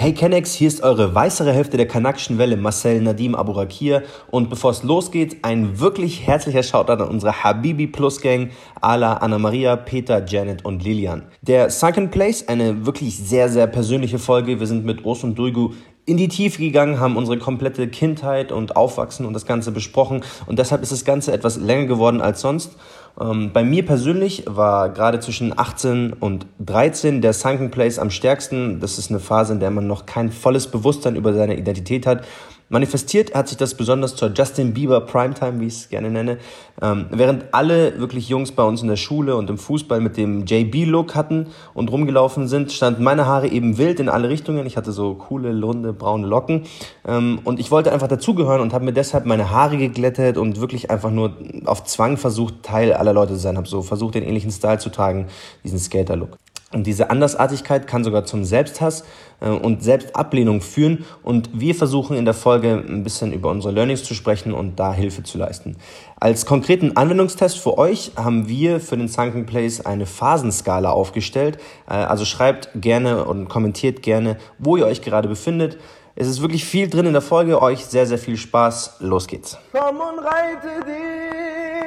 Hey Kennex, hier ist eure weißere Hälfte der Kanakischen Welle, Marcel Nadim Aburakir. Und bevor es losgeht, ein wirklich herzlicher Shoutout an unsere Habibi Plus Gang, Ala, Anna Maria, Peter, Janet und Lilian. Der Sunken Place, eine wirklich sehr, sehr persönliche Folge. Wir sind mit Urs und Duygu in die Tiefe gegangen, haben unsere komplette Kindheit und Aufwachsen und das Ganze besprochen. Und deshalb ist das Ganze etwas länger geworden als sonst. Bei mir persönlich war gerade zwischen 18 und 13 der Sunken Place am stärksten. Das ist eine Phase, in der man noch kein volles Bewusstsein über seine Identität hat. Manifestiert hat sich das besonders zur Justin Bieber Primetime, wie ich es gerne nenne. Während alle wirklich Jungs bei uns in der Schule und im Fußball mit dem JB-Look hatten und rumgelaufen sind, standen meine Haare eben wild in alle Richtungen. Ich hatte so coole, runde, braune Locken. Und ich wollte einfach dazugehören und habe mir deshalb meine Haare geglättet und wirklich einfach nur auf Zwang versucht, Teil aller Leute zu sein. Habe so versucht, den ähnlichen Style zu tragen, diesen Skater-Look. Und diese Andersartigkeit kann sogar zum Selbsthass und Selbstablehnung führen. Und wir versuchen in der Folge ein bisschen über unsere Learnings zu sprechen und da Hilfe zu leisten. Als konkreten Anwendungstest für euch haben wir für den Sunken Place eine Phasenskala aufgestellt. Also schreibt gerne und kommentiert gerne, wo ihr euch gerade befindet. Es ist wirklich viel drin in der Folge. Euch sehr, sehr viel Spaß. Los geht's. Komm und reite dich.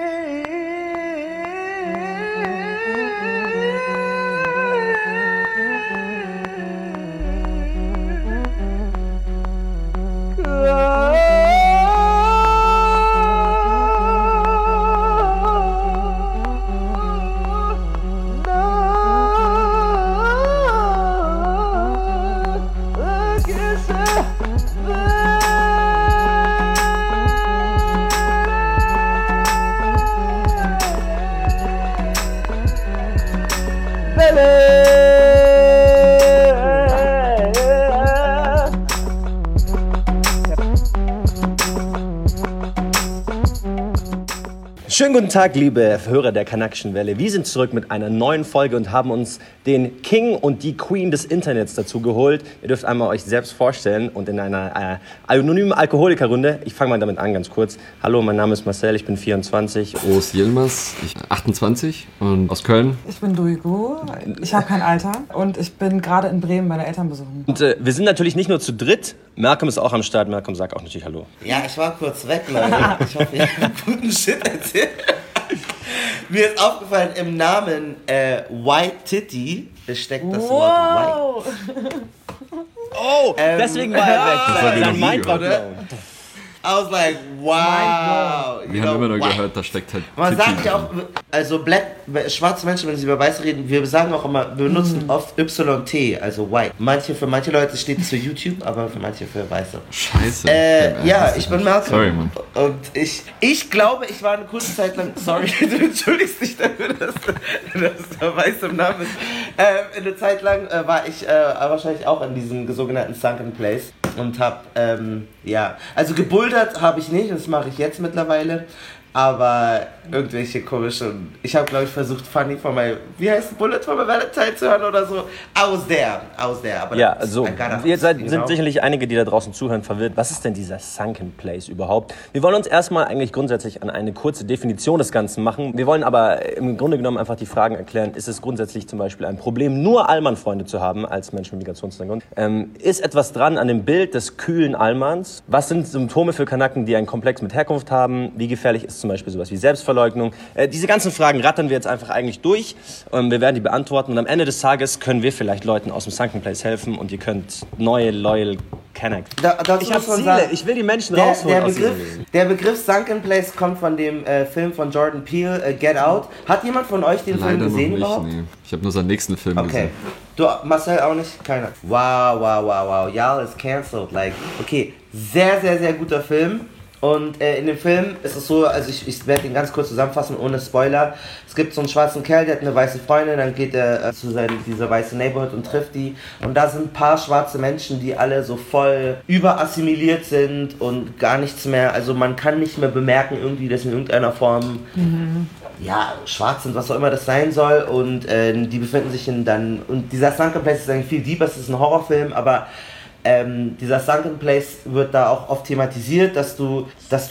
Schönen guten Tag, liebe Hörer der Kanakischen Welle. Wir sind zurück mit einer neuen Folge und haben uns den King und die Queen des Internets dazu geholt. Ihr dürft einmal euch selbst vorstellen und in einer anonymen Alkoholikerrunde. Ich fange mal damit an, ganz kurz. Hallo, mein Name ist Marcel, ich bin 24. Urs Yilmaz, ich bin 28 und aus Köln. Ich bin Duygu, ich habe kein Alter und ich bin gerade in Bremen meine Eltern besuchen. Und wir sind natürlich nicht nur zu dritt. Malcolm ist auch am Start. Malcolm, sag auch natürlich Hallo. Ja, ich war kurz weg, Leute. Ich hoffe, ihr habt guten Shit erzählt. Mir ist aufgefallen, im Namen White Titty steckt das Wort White. Oh, deswegen war er weg. Das war Sein Mind war oder? I was like, wow. Wir haben immer nur gehört, da steckt halt Man Titty sagt ja auch, also schwarze Menschen, wenn sie über Weiß reden, wir sagen auch immer, wir benutzen oft YT, also White. Für manche Leute steht es für YouTube, aber für manche für Weiße. Scheiße. Ja, ich bin Malcolm. Sorry, Mann. Und ich glaube, ich war eine kurze Zeit lang, sorry, du entschuldigst dich dafür, dass da Weiß im Namen ist. Eine Zeit lang war ich wahrscheinlich auch in diesem sogenannten Sunken Place und hab, also gebuldert habe ich nicht, das mache ich jetzt mittlerweile, aber irgendwelche komischen, ich habe glaube ich versucht Funny von my, wie heißt Bullet for my Valentine zu hören oder so, I was there, aber ja, also sind sicherlich einige, die da draußen zuhören, verwirrt. Was ist denn dieser Sunken Place überhaupt? Wir wollen uns erstmal eigentlich grundsätzlich an eine kurze Definition des Ganzen machen. Wir wollen aber im Grunde genommen einfach die Fragen erklären. Ist es grundsätzlich zum Beispiel ein Problem, nur Allmann-Freunde zu haben als Menschen mit Migrationshintergrund? Ist etwas dran an dem Bild des kühlen Allmanns? Was sind Symptome für Kanaken, die einen Komplex mit Herkunft haben? Wie gefährlich ist zum Beispiel sowas wie Selbstverleugnung? Diese ganzen Fragen rattern wir jetzt einfach eigentlich durch. Wir werden die beantworten und am Ende des Tages können wir vielleicht Leuten aus dem Sunken Place helfen und ihr könnt neue Loyal Canack. Ich will die Menschen rausholen. Der Begriff Sunken Place kommt von dem Film von Jordan Peele, Get Out. Hat jemand von euch den Film gesehen überhaupt? Nee. Ich habe nur seinen nächsten Film gesehen. Du, Marcel, auch nicht? Keiner. Wow. Y'all is cancelled. Like, okay, sehr, sehr, sehr guter Film. Und in dem Film ist es so, also ich werde ihn ganz kurz zusammenfassen, ohne Spoiler. Es gibt so einen schwarzen Kerl, der hat eine weiße Freundin, dann geht er zu dieser weißen Neighborhood und trifft die. Und da sind ein paar schwarze Menschen, die alle so voll überassimiliert sind und gar nichts mehr, also man kann nicht mehr bemerken irgendwie, dass in irgendeiner Form schwarz sind, was auch immer das sein soll. Und die befinden sich und dieser Sunken Place ist eigentlich viel deeper, es ist ein Horrorfilm, aber dieser Sunken Place wird da auch oft thematisiert, dass du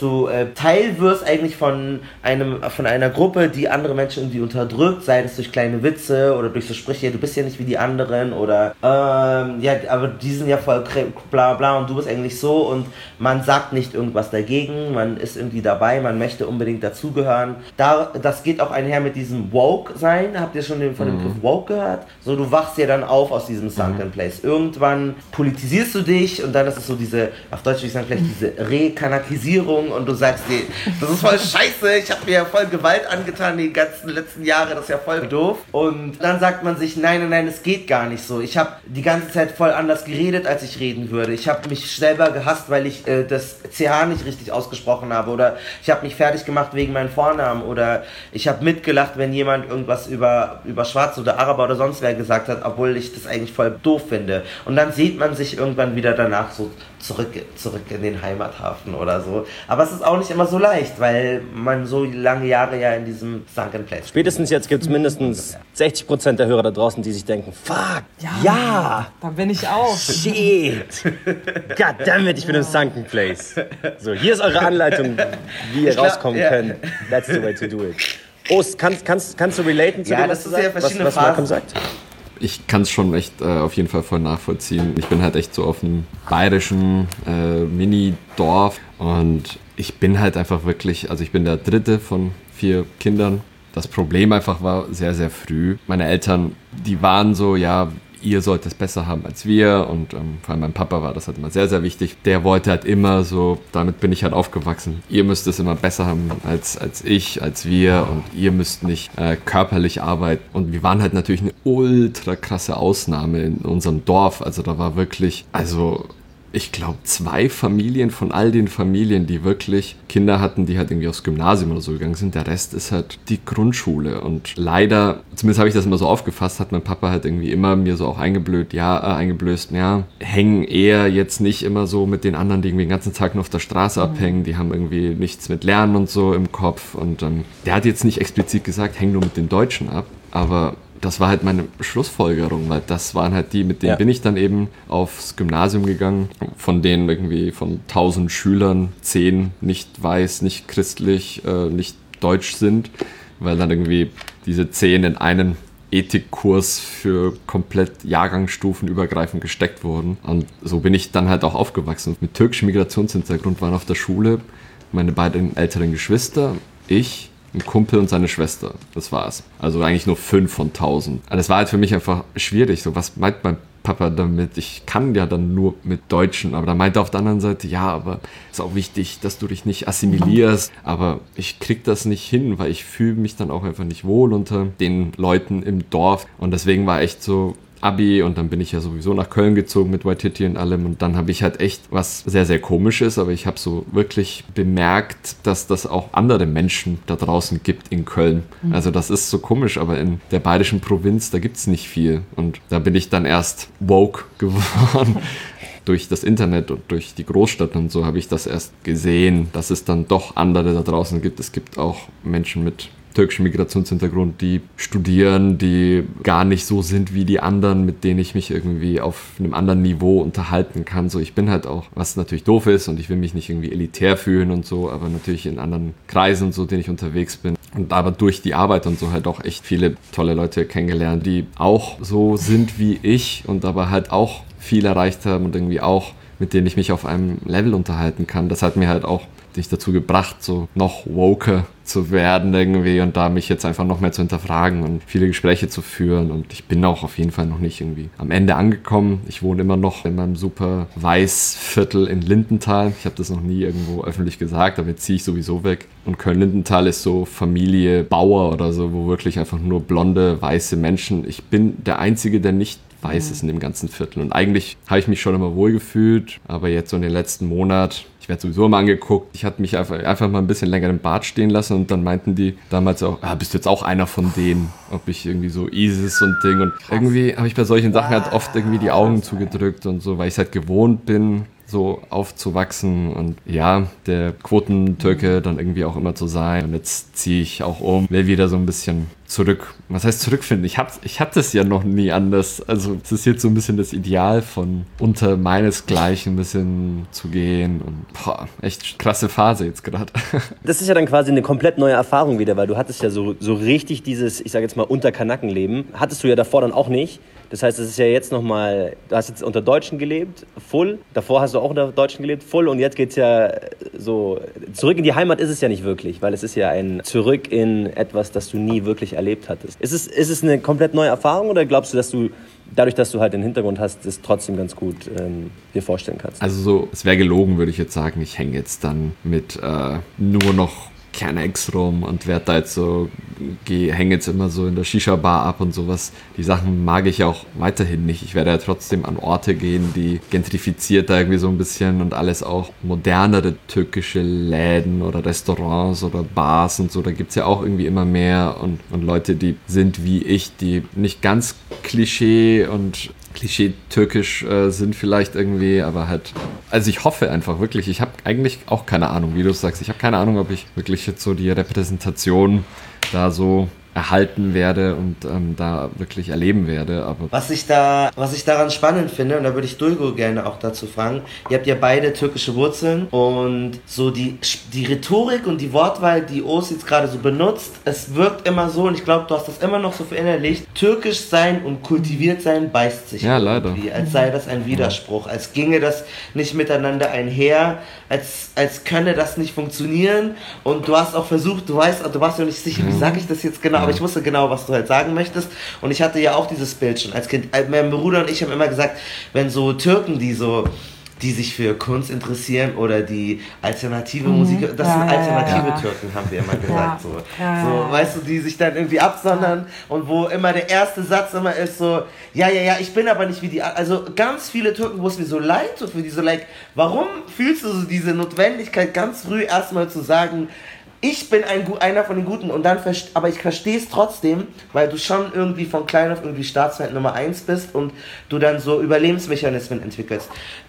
Teil wirst eigentlich von einer Gruppe, die andere Menschen irgendwie unterdrückt, sei das durch kleine Witze oder durch so Sprüche, du bist ja nicht wie die anderen oder ja, aber die sind ja voll bla bla und du bist eigentlich so und man sagt nicht irgendwas dagegen, man ist irgendwie dabei, man möchte unbedingt dazugehören. Das geht auch einher mit diesem Woke sein. Habt ihr schon von dem Begriff Woke gehört? So, du wachst ja dann auf aus diesem Sunken Place. Irgendwann politisierst du dich und dann ist es so diese, auf Deutsch würde ich sagen, vielleicht diese Rekanakisierung und du sagst dir, das ist voll scheiße, ich habe mir ja voll Gewalt angetan die ganzen letzten Jahre, das ist ja voll doof. Und dann sagt man sich, nein, es geht gar nicht so. Ich habe die ganze Zeit voll anders geredet, als ich reden würde. Ich habe mich selber gehasst, weil ich das CH nicht richtig ausgesprochen habe oder ich habe mich fertig gemacht wegen meinem Vornamen oder ich habe mitgelacht, wenn jemand irgendwas über Schwarze oder Araber oder sonst wer gesagt hat, obwohl ich das eigentlich voll doof finde. Und dann sieht man sich irgendwann wieder danach so zurück in den Heimathafen oder so. Aber es ist auch nicht immer so leicht, weil man so lange Jahre ja in diesem Sunken Place. Spätestens jetzt gibt es mindestens 60% der Hörer da draußen, die sich denken, fuck, ja, da bin ich auch. Shit, goddammit, ich bin im Sunken Place. So, hier ist eure Anleitung, wie ihr rauskommen könnt. That's the way to do it. Ost, kannst du relaten zu dem, das ist ja verschiedene Phasen. Malcolm sagt? Ich kann es schon echt auf jeden Fall voll nachvollziehen. Ich bin halt echt so auf einem bayerischen Mini-Dorf und ich bin halt einfach wirklich, also ich bin der dritte von 4 Kindern. Das Problem einfach war sehr, sehr früh. Meine Eltern, die waren so, ja, ihr sollt es besser haben als wir und vor allem mein Papa war das halt immer sehr, sehr wichtig. Der wollte halt immer so, damit bin ich halt aufgewachsen, ihr müsst es immer besser haben als ich, als wir und ihr müsst nicht körperlich arbeiten. Und wir waren halt natürlich eine ultra krasse Ausnahme in unserem Dorf. Also da war wirklich, ich glaube 2 Familien von all den Familien, die wirklich Kinder hatten, die halt irgendwie aufs Gymnasium oder so gegangen sind. Der Rest ist halt die Grundschule. Und leider, zumindest habe ich das immer so aufgefasst, hat mein Papa halt irgendwie immer mir so auch eingeblößt, hängen eher jetzt nicht immer so mit den anderen, die irgendwie den ganzen Tag nur auf der Straße abhängen. Die haben irgendwie nichts mit Lernen und so im Kopf. Und der hat jetzt nicht explizit gesagt, häng nur mit den Deutschen ab, aber das war halt meine Schlussfolgerung, weil das waren halt die, mit denen bin ich dann eben aufs Gymnasium gegangen. Von denen irgendwie von 1000 Schülern 10 nicht weiß, nicht christlich, nicht deutsch sind, weil dann irgendwie diese 10 in einen Ethikkurs für komplett jahrgangsstufenübergreifend gesteckt wurden. Und so bin ich dann halt auch aufgewachsen. Mit türkischem Migrationshintergrund waren auf der Schule meine beiden älteren Geschwister, ich, ein Kumpel und seine Schwester. Das war's. Also eigentlich nur 5 von 1000. Aber das war halt für mich einfach schwierig. So, was meint mein Papa damit? Ich kann ja dann nur mit Deutschen. Aber da meinte er auf der anderen Seite, ja, aber ist auch wichtig, dass du dich nicht assimilierst. Aber ich krieg das nicht hin, weil ich fühle mich dann auch einfach nicht wohl unter den Leuten im Dorf. Und deswegen war echt so Abi und dann bin ich ja sowieso nach Köln gezogen mit Waititi und allem und dann habe ich halt echt was sehr, sehr komisch ist, aber ich habe so wirklich bemerkt, dass das auch andere Menschen da draußen gibt in Köln. Also das ist so komisch, aber in der bayerischen Provinz, da gibt es nicht viel und da bin ich dann erst woke geworden. Durch das Internet und durch die Großstadt und so habe ich das erst gesehen, dass es dann doch andere da draußen gibt. Es gibt auch Menschen mit türkischen Migrationshintergrund, die studieren, die gar nicht so sind wie die anderen, mit denen ich mich irgendwie auf einem anderen Niveau unterhalten kann. So, ich bin halt auch, was natürlich doof ist und ich will mich nicht irgendwie elitär fühlen und so, aber natürlich in anderen Kreisen und so, denen ich unterwegs bin. Und aber durch die Arbeit und so halt auch echt viele tolle Leute kennengelernt, die auch so sind wie ich und aber halt auch viel erreicht haben und irgendwie auch, mit denen ich mich auf einem Level unterhalten kann. Das hat mir halt auch dich dazu gebracht, so noch woker zu werden irgendwie und da mich jetzt einfach noch mehr zu hinterfragen und viele Gespräche zu führen und ich bin auch auf jeden Fall noch nicht irgendwie am Ende angekommen. Ich wohne immer noch in meinem super Weißviertel in Lindenthal. Ich habe das noch nie irgendwo öffentlich gesagt, aber jetzt ziehe ich sowieso weg. Und Köln-Lindenthal ist so Familie Bauer oder so, wo wirklich einfach nur blonde, weiße Menschen. Ich bin der Einzige, der nicht weiß ist in dem ganzen Viertel. Und eigentlich habe ich mich schon immer wohl gefühlt, aber jetzt so in den letzten Monat, ich werde sowieso immer angeguckt, ich hatte mich einfach mal ein bisschen länger im Bart stehen lassen und dann meinten die damals auch, bist du jetzt auch einer von denen? Ob ich irgendwie so ISIS und Ding und irgendwie habe ich bei solchen Sachen halt oft irgendwie die Augen zugedrückt und so, weil ich es halt gewohnt bin, so aufzuwachsen und ja, der Quotentürke dann irgendwie auch immer zu sein. Und jetzt ziehe ich auch um, will wieder so ein bisschen zurück. Was heißt zurückfinden? Ich hab das ja noch nie anders. Also es ist jetzt so ein bisschen das Ideal von unter meinesgleichen ein bisschen zu gehen und echt krasse Phase jetzt gerade. Das ist ja dann quasi eine komplett neue Erfahrung wieder, weil du hattest ja so richtig dieses, ich sage jetzt mal, Unter-Kanaken-Leben. Hattest du ja davor dann auch nicht. Das heißt, es ist ja jetzt nochmal, du hast jetzt unter Deutschen gelebt, full. Davor hast du auch unter Deutschen gelebt, full. Und jetzt geht's ja so, zurück in die Heimat ist es ja nicht wirklich, weil es ist ja ein Zurück in etwas, das du nie wirklich erlebt hattest. Ist es eine komplett neue Erfahrung oder glaubst du, dass du, dadurch, dass du halt den Hintergrund hast, das trotzdem ganz gut dir vorstellen kannst? Also so, es wäre gelogen, würde ich jetzt sagen, ich hänge jetzt dann mit nur noch Kernex rum und werde da jetzt so, hänge jetzt immer so in der Shisha-Bar ab und sowas. Die Sachen mag ich ja auch weiterhin nicht. Ich werde ja trotzdem an Orte gehen, die gentrifizierter irgendwie so ein bisschen und alles auch modernere türkische Läden oder Restaurants oder Bars und so. Da gibt es ja auch irgendwie immer mehr und Leute, die sind wie ich, die nicht ganz Klischee und Klischee-türkisch sind vielleicht irgendwie, aber halt, also ich hoffe einfach wirklich, ich habe eigentlich auch keine Ahnung, wie du sagst, ich habe keine Ahnung, ob ich wirklich jetzt so die Repräsentation da so erhalten werde und da wirklich erleben werde. Aber was ich daran spannend finde, und da würde ich Duygu gerne auch dazu fragen, ihr habt ja beide türkische Wurzeln und so die Rhetorik und die Wortwahl, die Oğuz jetzt gerade so benutzt, es wirkt immer so, und ich glaube, du hast das immer noch so verinnerlicht, türkisch sein und kultiviert sein beißt sich. Ja, leider. Als sei das ein Widerspruch, als ginge das nicht miteinander einher, als könne das nicht funktionieren, und du hast auch versucht, du warst ja nicht sicher, wie sage ich das jetzt genau, aber ich wusste genau, was du halt sagen möchtest, und ich hatte ja auch dieses Bild schon als Kind. Mein Bruder und ich haben immer gesagt, wenn so Türken, die sich für Kunst interessieren oder die alternative Musik, das sind alternative Türken, haben wir immer gesagt. So, weißt du, die sich dann irgendwie absondern und wo immer der erste Satz immer ist so, ich bin aber nicht wie die, also ganz viele Türken, wo es mir so leid tut, für die so like, warum fühlst du so diese Notwendigkeit, ganz früh erstmal zu sagen, ich bin einer von den Guten, und dann aber ich verstehe es trotzdem, weil du schon irgendwie von klein auf irgendwie Staatsfeind Nummer 1 bist und du dann so Überlebensmechanismen entwickelst.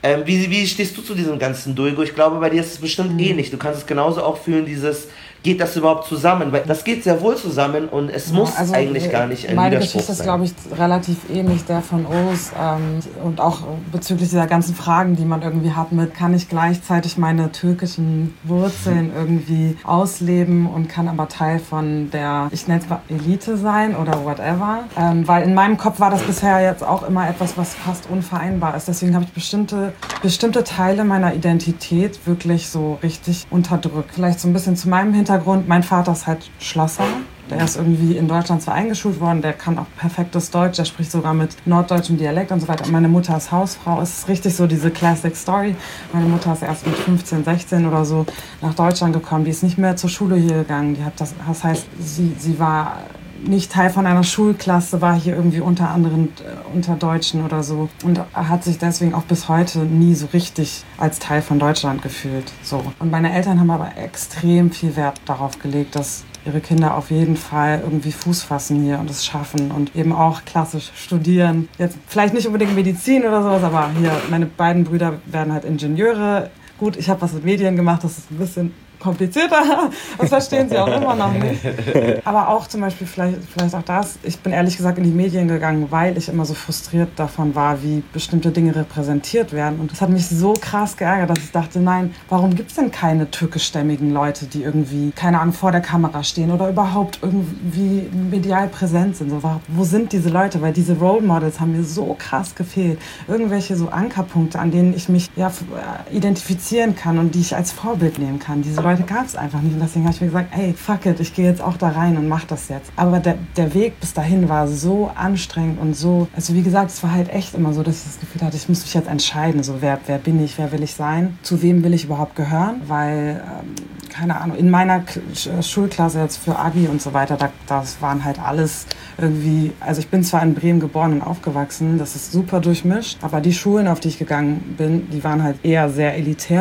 Wie stehst du zu diesem ganzen Duygu? Ich glaube, bei dir ist es bestimmt ähnlich. Du kannst es genauso auch fühlen, geht das überhaupt zusammen? Weil das geht sehr wohl zusammen und es muss eigentlich gar nicht ein Widerspruch sein. Meine Geschichte ist, glaube ich, relativ ähnlich der von Oğuz, und auch bezüglich dieser ganzen Fragen, die man irgendwie hat mit, kann ich gleichzeitig meine türkischen Wurzeln irgendwie ausleben und kann aber Teil von der, ich nenne es mal Elite sein oder whatever. Weil in meinem Kopf war das bisher jetzt auch immer etwas, was fast unvereinbar ist. Deswegen habe ich bestimmte Teile meiner Identität wirklich so richtig unterdrückt. Vielleicht so ein bisschen zu meinem Hintergrund. Mein Vater ist halt Schlosser. Der ist irgendwie in Deutschland zwar eingeschult worden, der kann auch perfektes Deutsch, der spricht sogar mit norddeutschem Dialekt und so weiter. Meine Mutter ist Hausfrau. Es ist richtig so diese Classic Story. Meine Mutter ist erst mit 15, 16 oder so nach Deutschland gekommen. Die ist nicht mehr zur Schule hier gegangen. Das heißt, sie war nicht Teil von einer Schulklasse, war hier irgendwie unter anderem unter Deutschen oder so, und hat sich deswegen auch bis heute nie so richtig als Teil von Deutschland gefühlt. So. Und meine Eltern haben aber extrem viel Wert darauf gelegt, dass ihre Kinder auf jeden Fall irgendwie Fuß fassen hier und es schaffen und eben auch klassisch studieren. Jetzt vielleicht nicht unbedingt Medizin oder sowas, aber hier, meine beiden Brüder werden halt Ingenieure. Gut, ich habe was mit Medien gemacht, das ist ein bisschen komplizierter, das verstehen sie auch immer noch nicht. Aber auch zum Beispiel vielleicht auch das, ich bin ehrlich gesagt in die Medien gegangen, weil ich immer so frustriert davon war, wie bestimmte Dinge repräsentiert werden. Und das hat mich so krass geärgert, dass ich dachte, nein, warum gibt es denn keine türkischstämmigen Leute, die irgendwie, keine Ahnung, vor der Kamera stehen oder überhaupt irgendwie medial präsent sind? So, wo sind diese Leute? Weil diese Role Models haben mir so krass gefehlt. Irgendwelche so Ankerpunkte, an denen ich mich identifizieren kann und die ich als Vorbild nehmen kann. Diese Leute gab es einfach nicht, und deswegen habe ich mir gesagt, ey, fuck it, ich gehe jetzt auch da rein und mach das jetzt. Aber der Weg bis dahin war so anstrengend und so, also wie gesagt, es war halt echt immer so, dass ich das Gefühl hatte, ich muss mich jetzt entscheiden, so wer bin ich, wer will ich sein, zu wem will ich überhaupt gehören, weil, keine Ahnung, in meiner Schulklasse jetzt für Abi und so weiter, das waren halt alles irgendwie, also ich bin zwar in Bremen geboren und aufgewachsen, das ist super durchmischt, aber die Schulen, auf die ich gegangen bin, die waren halt eher sehr elitär.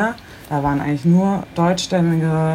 Da waren eigentlich nur Deutschstämmige,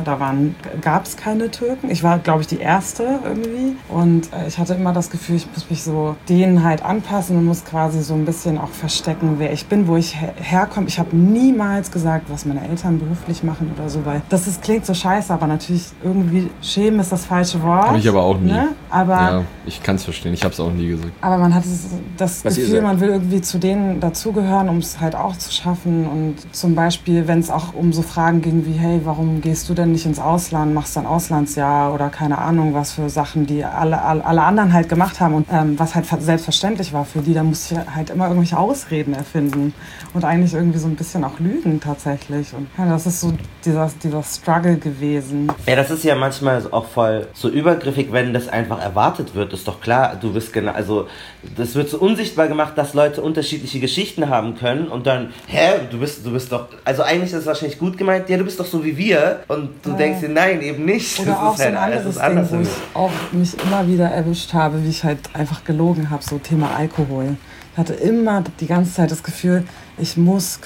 gab es keine Türken. Ich war, glaube ich, die Erste irgendwie. Und ich hatte immer das Gefühl, ich muss mich so denen halt anpassen und muss quasi so ein bisschen auch verstecken, wer ich bin, wo ich herkomme. Ich habe niemals gesagt, was meine Eltern beruflich machen oder so, weil klingt so scheiße, aber natürlich irgendwie schämen ist das falsche Wort. Habe ich aber auch nie. Ne? Aber ja, ich kann es verstehen. Ich habe es auch nie gesagt. Aber man hat das Gefühl, man will irgendwie zu denen dazugehören, um es halt auch zu schaffen. Und zum Beispiel, wenn es auch um so Fragen ging wie, hey, warum gehst du denn nicht ins Ausland, machst dann Auslandsjahr oder keine Ahnung, was für Sachen, die alle anderen halt gemacht haben und was halt selbstverständlich war für die, da musste ich halt immer irgendwelche Ausreden erfinden und eigentlich irgendwie so ein bisschen auch lügen tatsächlich. Und ja, das ist so dieser Struggle gewesen. Ja, das ist ja manchmal auch voll so übergriffig, wenn das einfach erwartet wird. Ist doch klar, du bist genau, also das wird so unsichtbar gemacht, dass Leute unterschiedliche Geschichten haben können und dann, du bist doch, also eigentlich ist es wahrscheinlich gut gemeint, ja, du bist doch so wie wir und du denkst dir, nein, eben nicht. Oder das auch ist so ein anderes Ding, wo ich auch mich immer wieder erwischt habe, wie ich halt einfach gelogen habe, so Thema Alkohol. Ich hatte immer die ganze Zeit das Gefühl, ich muss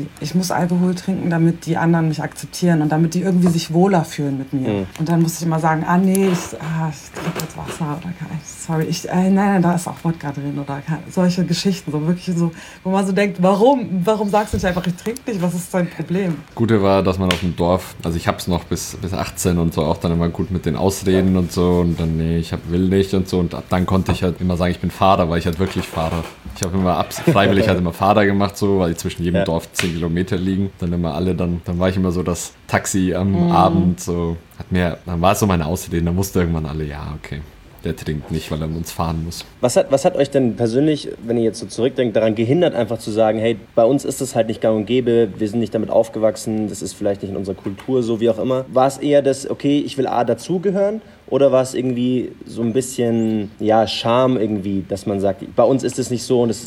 Alkohol trinken, damit die anderen mich akzeptieren und damit die irgendwie sich wohler fühlen mit mir. Mhm. Und dann musste ich immer sagen, ich trinke jetzt Wasser oder nein, da ist auch Wodka drin oder solche Geschichten, so wirklich so, wo man so denkt, warum sagst du nicht einfach, ich trinke nicht, was ist dein Problem? Gute war, dass man auf dem Dorf, also ich hab's noch bis 18 und so auch dann immer gut mit den Ausreden und so und dann, will nicht und so und ab dann konnte ich halt immer sagen, ich bin Fahrer, weil ich halt wirklich Fahrer. Ich habe immer freiwillig halt immer Fahrer gemacht, so, weil zwischen jedem Dorf 10 Kilometer liegen. Dann immer alle, dann war ich immer so das Taxi am Abend, so, dann war es so meine Ausrede, dann wusste irgendwann alle, ja, okay, der trinkt nicht, weil er mit uns fahren muss. Was hat euch denn persönlich, wenn ihr jetzt so zurückdenkt, daran gehindert, einfach zu sagen, hey, bei uns ist es halt nicht gang und gäbe, wir sind nicht damit aufgewachsen, das ist vielleicht nicht in unserer Kultur, so wie auch immer. War es eher das, okay, ich will dazugehören? Oder war es irgendwie so ein bisschen, Scham irgendwie, dass man sagt, bei uns ist es nicht so und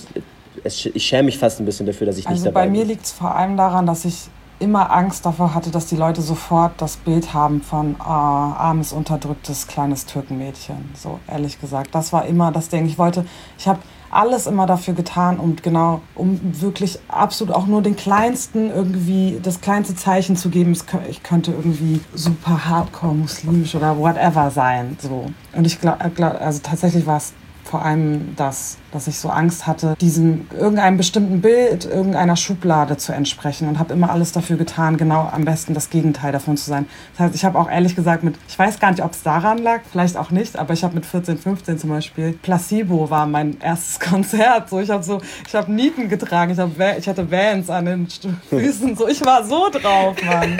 ich schäme mich fast ein bisschen dafür, dass ich nicht dabei bin? Also bei mir liegt es vor allem daran, dass ich immer Angst davor hatte, dass die Leute sofort das Bild haben von armes, unterdrücktes, kleines Türkenmädchen. So, ehrlich gesagt. Das war immer das Ding. Ich habe alles immer dafür getan, um wirklich absolut auch nur den kleinsten irgendwie, das kleinste Zeichen zu geben. Ich könnte irgendwie super hardcore muslimisch oder whatever sein. So. Und ich glaube, also tatsächlich war es vor allem das, dass ich so Angst hatte, irgendeinem bestimmten Bild, irgendeiner Schublade zu entsprechen und habe immer alles dafür getan, genau am besten das Gegenteil davon zu sein. Das heißt, ich habe auch ehrlich gesagt ich weiß gar nicht, ob es daran lag, vielleicht auch nicht, aber ich habe mit 14, 15 zum Beispiel, Placebo war mein erstes Konzert. So, ich habe Nieten getragen, ich hatte Vans an den Füßen, so, ich war so drauf, Mann.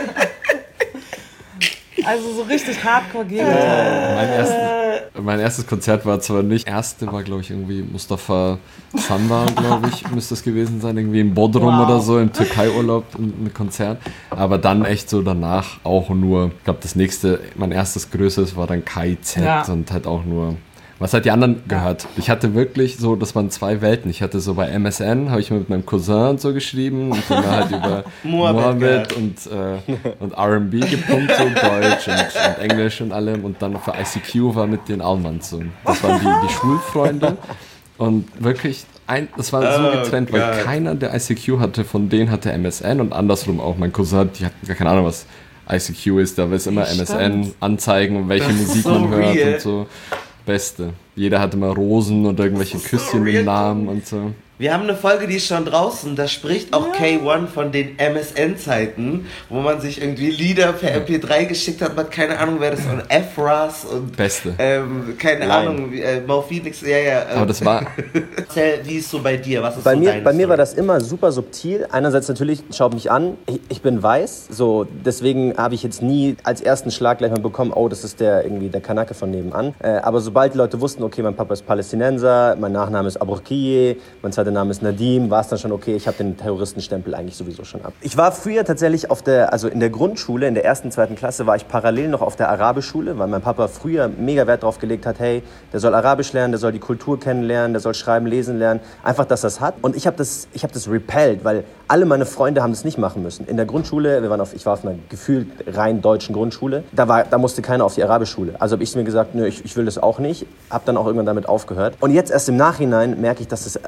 Also so richtig hardcore Gegenteil. Mein erstes Konzert war zwar nicht, war glaube ich irgendwie Mustafa Sandal, glaube ich, müsste es gewesen sein, irgendwie in Bodrum oder so, im Türkei-Urlaub, ein Konzert. Aber dann echt so danach auch nur, ich glaube mein erstes größeres war dann KIZ und halt auch nur, was halt die anderen gehört. Ich hatte wirklich so, das waren zwei Welten. Ich hatte so bei MSN, habe ich mit meinem Cousin und so geschrieben und dann halt über Mohammed und R&B gepumpt, so Deutsch und Englisch und allem. Und dann für ICQ war mit den Allmanns so. Das waren die Schulfreunde. Und wirklich, das war so getrennt, weil keiner, der ICQ hatte, von denen hatte MSN und andersrum auch. Mein Cousin, die hatten gar keine Ahnung, was ICQ ist. Da ist immer MSN anzeigen, welche Musik man hört und so. Beste. Jeder hatte mal Rosen und irgendwelche Küsschen im Namen und so. Wir haben eine Folge, die ist schon draußen, da spricht auch K1 von den MSN-Zeiten, wo man sich irgendwie Lieder per MP3 geschickt hat, man hat keine Ahnung, wer das war, F-Ras und Beste. Keine Ahnung, Mo Phoenix, Aber das war... Wie ist so bei dir? Was ist bei so mir, bei mir war das immer super subtil. Einerseits natürlich, schaut mich an, ich bin weiß, so deswegen habe ich jetzt nie als ersten Schlag gleich mal bekommen, oh, das ist der Kanake von nebenan. Aber sobald die Leute wussten, okay, mein Papa ist Palästinenser, mein Nachname ist Aburkiye, mein zweiter Name ist Nadim, war es dann schon okay, ich habe den Terroristenstempel eigentlich sowieso schon ab. Ich war früher tatsächlich in der Grundschule, in der 1., 2. Klasse, war ich parallel noch auf der Arabischschule, weil mein Papa früher mega Wert darauf gelegt hat, hey, der soll Arabisch lernen, der soll die Kultur kennenlernen, der soll schreiben, lesen lernen, einfach, dass das hat. Und ich habe das repelled, weil alle meine Freunde haben das nicht machen müssen. In der Grundschule, ich war auf einer gefühlt rein deutschen Grundschule, da musste keiner auf die Arabischschule. Also habe ich mir gesagt, nö, ich will das auch nicht, habe dann auch irgendwann damit aufgehört. Und jetzt erst im Nachhinein merke ich, dass das voll das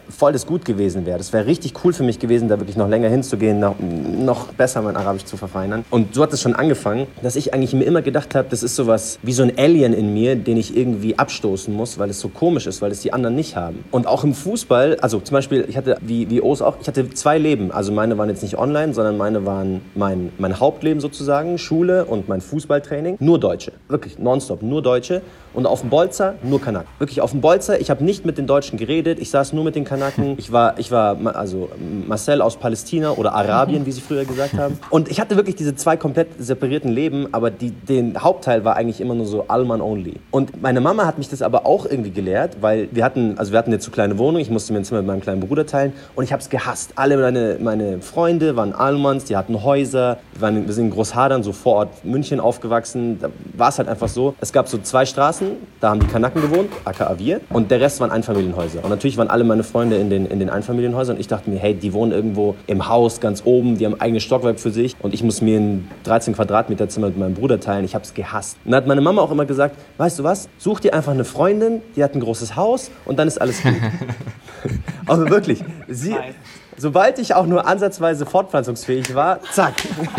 es gut gewesen wäre. Das wäre richtig cool für mich gewesen, da wirklich noch länger hinzugehen, noch besser mein Arabisch zu verfeinern. Und so hat es schon angefangen, dass ich eigentlich mir immer gedacht habe, das ist sowas wie so ein Alien in mir, den ich irgendwie abstoßen muss, weil es so komisch ist, weil es die anderen nicht haben. Und auch im Fußball, also zum Beispiel, ich hatte, wie O's auch, ich hatte 2 Leben. Also meine waren jetzt nicht online, sondern meine waren mein Hauptleben sozusagen, Schule und mein Fußballtraining. Nur Deutsche, wirklich nonstop, nur Deutsche. Und auf dem Bolzer nur Kanaken. Wirklich auf dem Bolzer, ich habe nicht mit den Deutschen geredet, ich saß nur mit den Kanaken. Ich war also Marcel aus Palästina oder Arabien, wie sie früher gesagt haben. Und ich hatte wirklich diese 2 komplett separierten Leben, aber den Hauptteil war eigentlich immer nur so Alman only. Und meine Mama hat mich das aber auch irgendwie gelehrt, weil wir hatten eine zu kleine Wohnung, ich musste mir ein Zimmer mit meinem kleinen Bruder teilen und ich habe es gehasst. Alle meine Freunde waren Almans, die hatten Häuser, wir sind in Großhadern, so vor Ort München aufgewachsen. Da war es halt einfach so, es gab so 2 Straßen, da haben die Kanaken gewohnt, aka wir, und der Rest waren Einfamilienhäuser. Und natürlich waren alle meine Freunde in den Einfamilienhäusern und ich dachte mir, hey, die wohnen irgendwo im Haus ganz oben, die haben ein eigenes Stockwerk für sich und ich muss mir ein 13 Quadratmeter Zimmer mit meinem Bruder teilen. Ich habe es gehasst. Und dann hat meine Mama auch immer gesagt, weißt du was, such dir einfach eine Freundin, die hat ein großes Haus und dann ist alles gut. Aber wirklich, sobald ich auch nur ansatzweise fortpflanzungsfähig war, zack.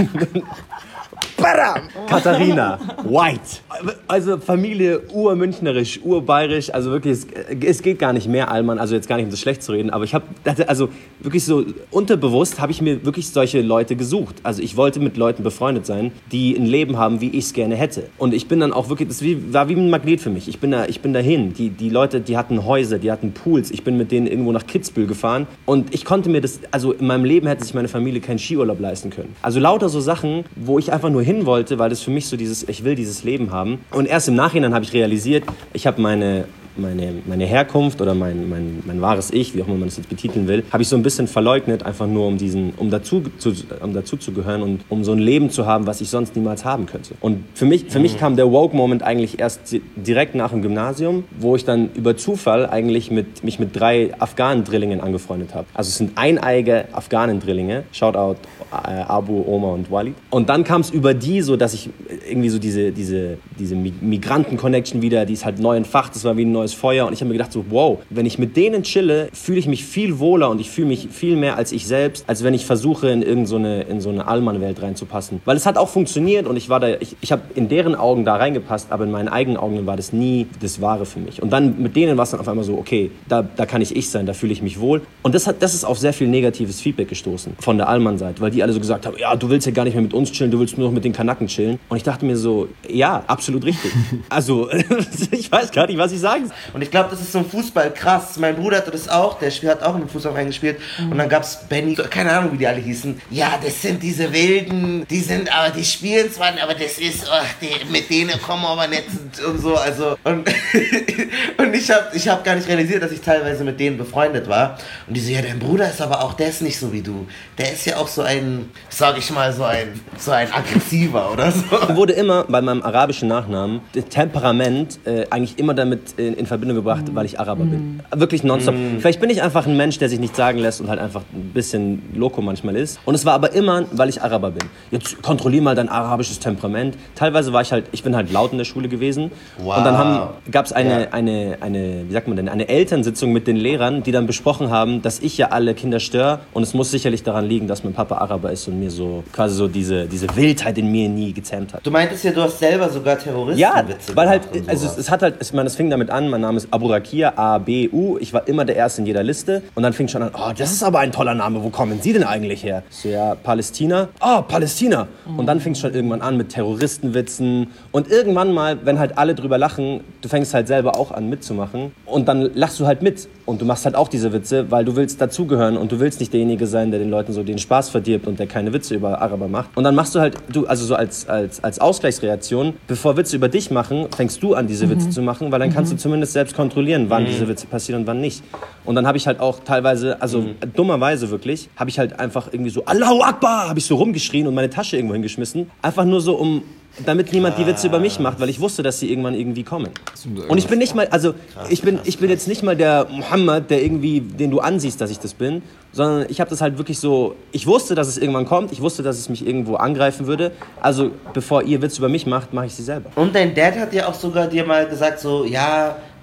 Katharina, White. Also Familie urmünchnerisch, urbayerisch, also wirklich, es geht gar nicht mehr Allmann, also jetzt gar nicht, um das schlecht zu reden, aber ich habe, also wirklich so unterbewusst habe ich mir wirklich solche Leute gesucht. Also ich wollte mit Leuten befreundet sein, die ein Leben haben, wie ich es gerne hätte. Und ich bin dann auch wirklich, war wie ein Magnet für mich. Ich bin dahin. Die Leute, die hatten Häuser, die hatten Pools. Ich bin mit denen irgendwo nach Kitzbühel gefahren und ich konnte mir das, also in meinem Leben hätte sich meine Familie keinen Skiurlaub leisten können. Also lauter so Sachen, wo ich einfach nur hin wollte, weil das für mich so ich will dieses Leben haben. Und erst im Nachhinein habe ich realisiert, ich habe meine Herkunft oder mein wahres Ich, wie auch immer man das jetzt betiteln will, habe ich so ein bisschen verleugnet, einfach nur um dazu zu gehören und um so ein Leben zu haben, was ich sonst niemals haben könnte. Und für mich kam der Woke-Moment eigentlich erst direkt nach dem Gymnasium, wo ich dann über Zufall eigentlich mich mit 3 Afghanen-Drillingen angefreundet habe. Also es sind eineiige Afghanen-Drillinge, Shoutout Abu, Oma und Walid. Und dann kam es über die so, dass ich irgendwie so diese Migranten-Connection wieder, die ist halt neu entfacht, das war wie ein neues Feuer und ich habe mir gedacht so, wow, wenn ich mit denen chille, fühle ich mich viel wohler und ich fühle mich viel mehr als ich selbst, als wenn ich versuche, in so eine Allmann-Welt reinzupassen. Weil es hat auch funktioniert und ich habe in deren Augen da reingepasst, aber in meinen eigenen Augen war das nie das Wahre für mich. Und dann mit denen war es dann auf einmal so, okay, da kann ich sein, da fühle ich mich wohl. Und das ist auf sehr viel negatives Feedback gestoßen von der Allmann-Seite, weil die alle so gesagt haben, ja, du willst ja gar nicht mehr mit uns chillen, du willst nur noch mit den Kanaken chillen. Und ich dachte mir so, ja, absolut richtig. Also, ich weiß gar nicht, was ich sagen soll. Und ich glaube, das ist so im Fußball krass. Mein Bruder hatte das auch, der hat auch in den Fußball reingespielt. Und dann gab's Benny, keine Ahnung, wie die alle hießen. Ja, das sind diese Wilden, die spielen zwar, aber das ist, mit denen kommen wir aber nicht und so. Also, und ich hab gar nicht realisiert, dass ich teilweise mit denen befreundet war. Und die so, ja, dein Bruder ist aber auch, der ist nicht so wie du. Der ist ja auch so ein, sag ich mal, so ein aggressiver oder so. Ich wurde immer bei meinem arabischen Nachnamen, das Temperament, eigentlich immer damit in Verbindung gebracht, weil ich Araber bin. Wirklich nonstop. Vielleicht bin ich einfach ein Mensch, der sich nichts sagen lässt und halt einfach ein bisschen loco manchmal ist. Und es war aber immer, weil ich Araber bin. Jetzt kontrollier mal dein arabisches Temperament. Teilweise ich bin halt laut in der Schule gewesen. Wow. Und dann gab es eine Elternsitzung mit den Lehrern, die dann besprochen haben, dass ich ja alle Kinder störe und es muss sicherlich daran liegen, dass mein Papa Araber ist und mir so quasi so diese Wildheit in mir nie gezähmt hat. Du meintest ja, du hast selber sogar Terroristenwitze gemacht. Weil halt, also es fing damit an, mein Name ist Aburakir, A-B-U, ich war immer der Erste in jeder Liste und dann fing schon an, oh, das ist aber ein toller Name, wo kommen Sie denn eigentlich her? So, ja, Palästina. Oh, Palästina. Und dann fing es schon irgendwann an mit Terroristenwitzen und irgendwann mal, wenn halt alle drüber lachen, du fängst halt selber auch an mitzumachen und dann lachst du halt mit und du machst halt auch diese Witze, weil du willst dazugehören und du willst nicht derjenige sein, der den Leuten so den Spaß verdirbt und der keine Witze über Araber macht. Und dann machst du halt, also so als Ausgleichsreaktion, bevor Witze über dich machen, fängst du an, diese Witze zu machen, weil dann kannst du zumindest selbst kontrollieren, wann diese Witze passieren und wann nicht. Und dann habe ich halt auch teilweise, also dummerweise wirklich, habe ich halt einfach irgendwie so Allahu Akbar, habe ich so rumgeschrien und meine Tasche irgendwo hingeschmissen. Einfach nur so, damit niemand die Witze über mich macht, weil ich wusste, dass sie irgendwann irgendwie kommen. Und ich bin nicht mal, also ich bin jetzt nicht mal der Muhammad, den du ansiehst, dass ich das bin, sondern ich habe das halt wirklich so, ich wusste, dass es irgendwann kommt, ich wusste, dass es mich irgendwo angreifen würde, also bevor ihr Witze über mich macht, mache ich sie selber. Und dein Dad hat ja auch sogar dir mal gesagt so, ja,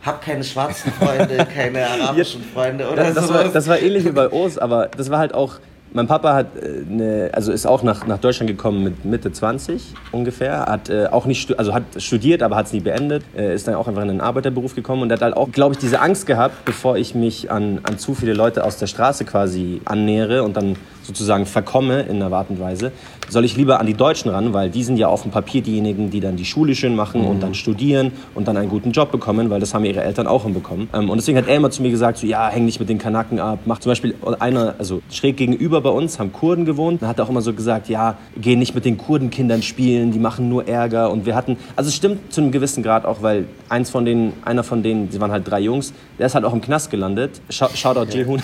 hab keine schwarzen Freunde, keine arabischen Freunde oder so. Das war ähnlich wie bei Urs, aber das war halt auch... Mein Papa hat ist auch nach Deutschland gekommen mit Mitte 20 ungefähr, hat auch nicht hat studiert, aber hat es nie beendet, ist dann auch einfach in einen Arbeiterberuf gekommen und hat halt auch, glaube ich, diese Angst gehabt, bevor ich mich an zu viele Leute aus der Straße quasi annähere und dann sozusagen verkomme in einer Art und Weise, soll ich lieber an die Deutschen ran, weil die sind ja auf dem Papier diejenigen, die dann die Schule schön machen und dann studieren und dann einen guten Job bekommen, weil das haben ihre Eltern auch hinbekommen. Und deswegen hat er immer zu mir gesagt, so, ja, häng nicht mit den Kanaken ab. Mach zum Beispiel schräg gegenüber bei uns haben Kurden gewohnt. Dann hat er auch immer so gesagt, ja, geh nicht mit den Kurdenkindern spielen, die machen nur Ärger. Und wir hatten, also es stimmt zu einem gewissen Grad auch, weil einer von denen, sie waren halt 3 Jungs, der ist halt auch im Knast gelandet. Shoutout Jehun.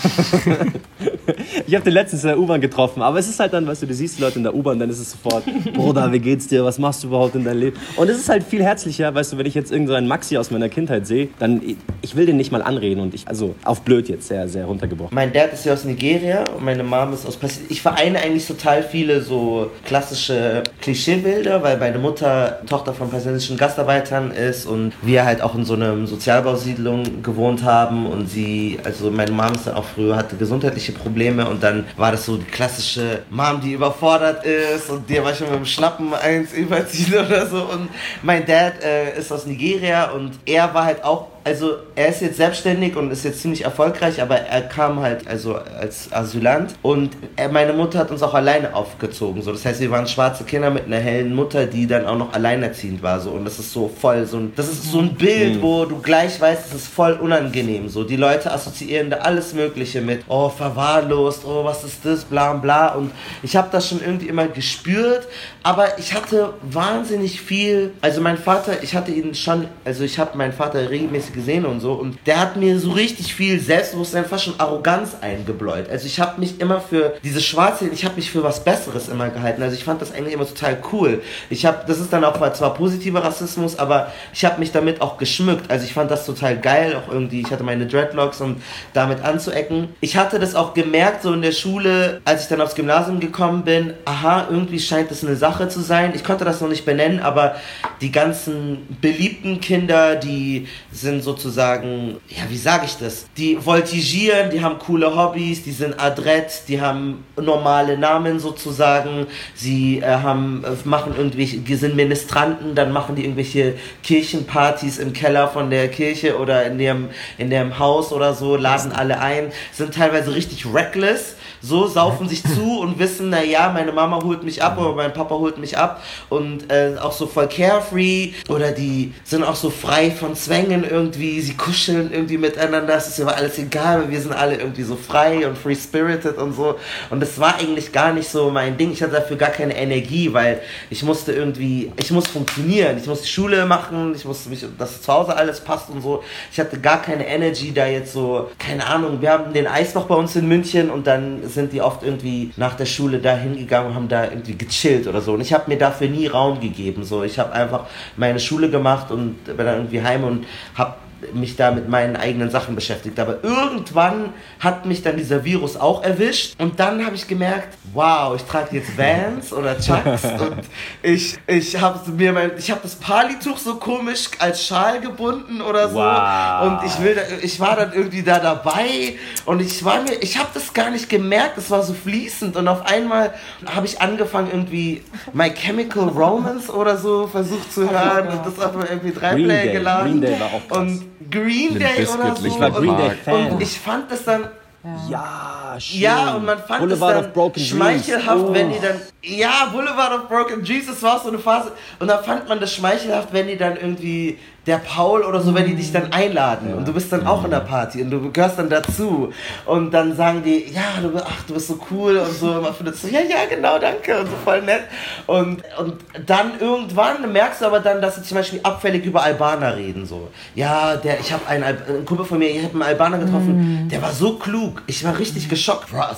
Ich habe den letztens in der U-Bahn getroffen, aber es ist halt dann, weißt du siehst die Leute in der U-Bahn, dann ist es sofort, Bruder, wie geht's dir, was machst du überhaupt in deinem Leben? Und es ist halt viel herzlicher, weißt du, wenn ich jetzt irgendeinen Maxi aus meiner Kindheit sehe, dann, ich will den nicht mal anreden und auf blöd jetzt, sehr, sehr runtergebrochen. Mein Dad ist ja aus Nigeria und meine Mom ist aus Brasilien. Ich vereine eigentlich total viele so klassische Klischeebilder, weil meine Mutter Tochter von palästinensischen Gastarbeitern ist und wir halt auch in so einer Sozialbausiedlung gewohnt haben und meine Mom ist dann auch früher, hatte gesundheitliche Probleme und dann war das so die klassische Mom, die überfordert ist und dir manchmal mit dem Schnappen eins überzieht oder so. Und mein Dad ist aus Nigeria und er war halt auch, also er ist jetzt selbstständig und ist jetzt ziemlich erfolgreich, aber er kam halt als Asylant und meine Mutter hat uns auch alleine aufgezogen. So. Das heißt, wir waren schwarze Kinder mit einer hellen Mutter, die dann auch noch alleinerziehend war. So. Und das ist so voll das ist so ein Bild, wo du gleich weißt, es ist voll unangenehm. So. Die Leute assoziieren da alles Mögliche mit, oh, verwahrlost, oh, was ist das, bla bla. Und ich habe das schon irgendwie immer gespürt, aber ich hatte wahnsinnig viel, also mein Vater, ich habe meinen Vater regelmäßig gesehen und so und der hat mir so richtig viel Selbstbewusstsein, fast schon Arroganz eingebläut. Also ich habe mich immer für diese ich habe mich für was Besseres immer gehalten. Also ich fand das eigentlich immer total cool. Das ist dann auch zwar positiver Rassismus, aber ich habe mich damit auch geschmückt. Also ich fand das total geil, auch irgendwie, ich hatte meine Dreadlocks und damit anzuecken. Ich hatte das auch gemerkt, so in der Schule, als ich dann aufs Gymnasium gekommen bin, aha, irgendwie scheint das eine Sache zu sein. Ich konnte das noch nicht benennen, aber die ganzen beliebten Kinder, die sind sozusagen, ja, wie sage ich das? Die voltigieren, die haben coole Hobbys, die sind adrett, die haben normale Namen sozusagen, sie sind Ministranten, dann machen die irgendwelche Kirchenpartys im Keller von der Kirche oder in dem Haus oder so, laden alle ein, sind teilweise richtig reckless, so saufen sich zu und wissen, naja, meine Mama holt mich ab oder mein Papa holt mich ab und auch so voll carefree oder die sind auch so frei von Zwängen irgendwie, sie kuscheln irgendwie miteinander, es ist immer alles egal, wir sind alle irgendwie so frei und free-spirited und so und das war eigentlich gar nicht so mein Ding, ich hatte dafür gar keine Energie, weil ich muss funktionieren, ich muss die Schule machen, dass zu Hause alles passt und so, ich hatte gar keine Energy da jetzt so, keine Ahnung, wir haben den Eisbach bei uns in München und dann sind die oft irgendwie nach der Schule da hingegangen und haben da irgendwie gechillt oder so und ich habe mir dafür nie Raum gegeben, so, ich habe einfach meine Schule gemacht und bin dann irgendwie heim und habe mich da mit meinen eigenen Sachen beschäftigt. Aber irgendwann hat mich dann dieser Virus auch erwischt und dann habe ich gemerkt, wow, ich trage jetzt Vans oder Chucks und ich habe das Palituch so komisch als Schal gebunden oder so und ich war dann irgendwie da dabei und ich habe das gar nicht gemerkt, es war so fließend und auf einmal habe ich angefangen irgendwie My Chemical Romance oder so versucht zu hören und das hat mir irgendwie 3-Play geladen. Green Day war auch krass. Und Green Day oder so. Ich war Green Day Fan. Und ich fand das dann... Ja, schön. Ja, und man fand Boulevard es dann schmeichelhaft, wenn die dann... Ja, Boulevard of Broken Dreams, das war so eine Phase. Und dann fand man das schmeichelhaft, wenn die dann irgendwie... Der Paul oder so, wenn die dich dann einladen und du bist dann auch in der Party und du gehörst dann dazu und dann sagen die, ja, du bist so cool und so, und man findet so, ja, genau, danke und so voll nett und dann irgendwann merkst du aber dann, dass sie zum Beispiel abfällig über Albaner reden, so, ja, ich habe einen Kumpel von mir, ich habe einen Albaner getroffen, der war so klug, ich war richtig geschockt. Bro,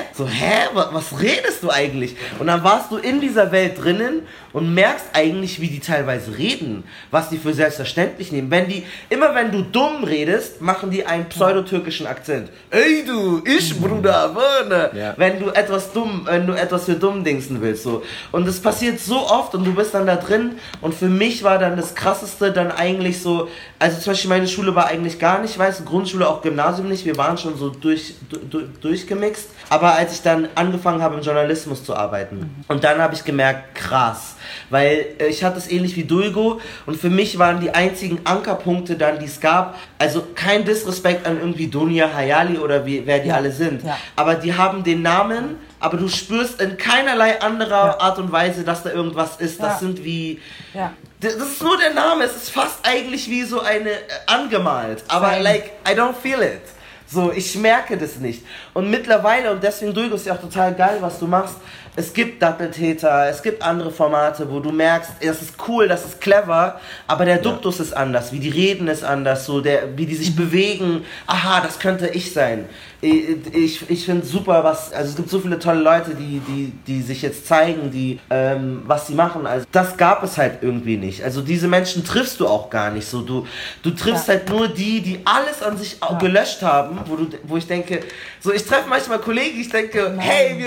was redest du eigentlich? Und dann warst du in dieser Welt drinnen und merkst eigentlich, wie die teilweise reden, was die für selbstverständlich nehmen. Immer wenn du dumm redest, machen die einen pseudotürkischen Akzent. Ey du, Bruder, Wörner. Ja. Wenn du etwas für dumm dingsen willst. So. Und das passiert so oft und du bist dann da drin und für mich war dann das Krasseste dann eigentlich so, also zum Beispiel meine Schule war eigentlich gar nicht weiß, Grundschule, auch Gymnasium nicht, wir waren schon so durchgemixt, aber als ich dann angefangen habe im Journalismus zu arbeiten und dann habe ich gemerkt, krass, weil ich hatte es ähnlich wie Dulgo und für mich waren die einzigen Ankerpunkte dann, die es gab, also kein Disrespekt an irgendwie Dunia Hayali oder wer die alle sind, aber die haben den Namen, aber du spürst in keinerlei anderer Art und Weise, dass da irgendwas ist, das sind wie... Das ist nur der Name, es ist fast eigentlich wie so eine angemalt, aber I don't feel it. So, ich merke das nicht. Und mittlerweile, und deswegen Dulgo ist ja auch total geil, was du machst, es gibt Doppeltäter, es gibt andere Formate, wo du merkst, das ist cool, das ist clever, aber der Duktus ist anders, wie die reden ist anders, so wie die sich bewegen, aha, das könnte ich sein. Ich finde super, also es gibt so viele tolle Leute, die sich jetzt zeigen, was sie machen, also das gab es halt irgendwie nicht. Also diese Menschen triffst du auch gar nicht so, du triffst halt nur die alles an sich gelöscht haben, wo ich denke, so ich treffe manchmal Kollegen, ich denke, hey,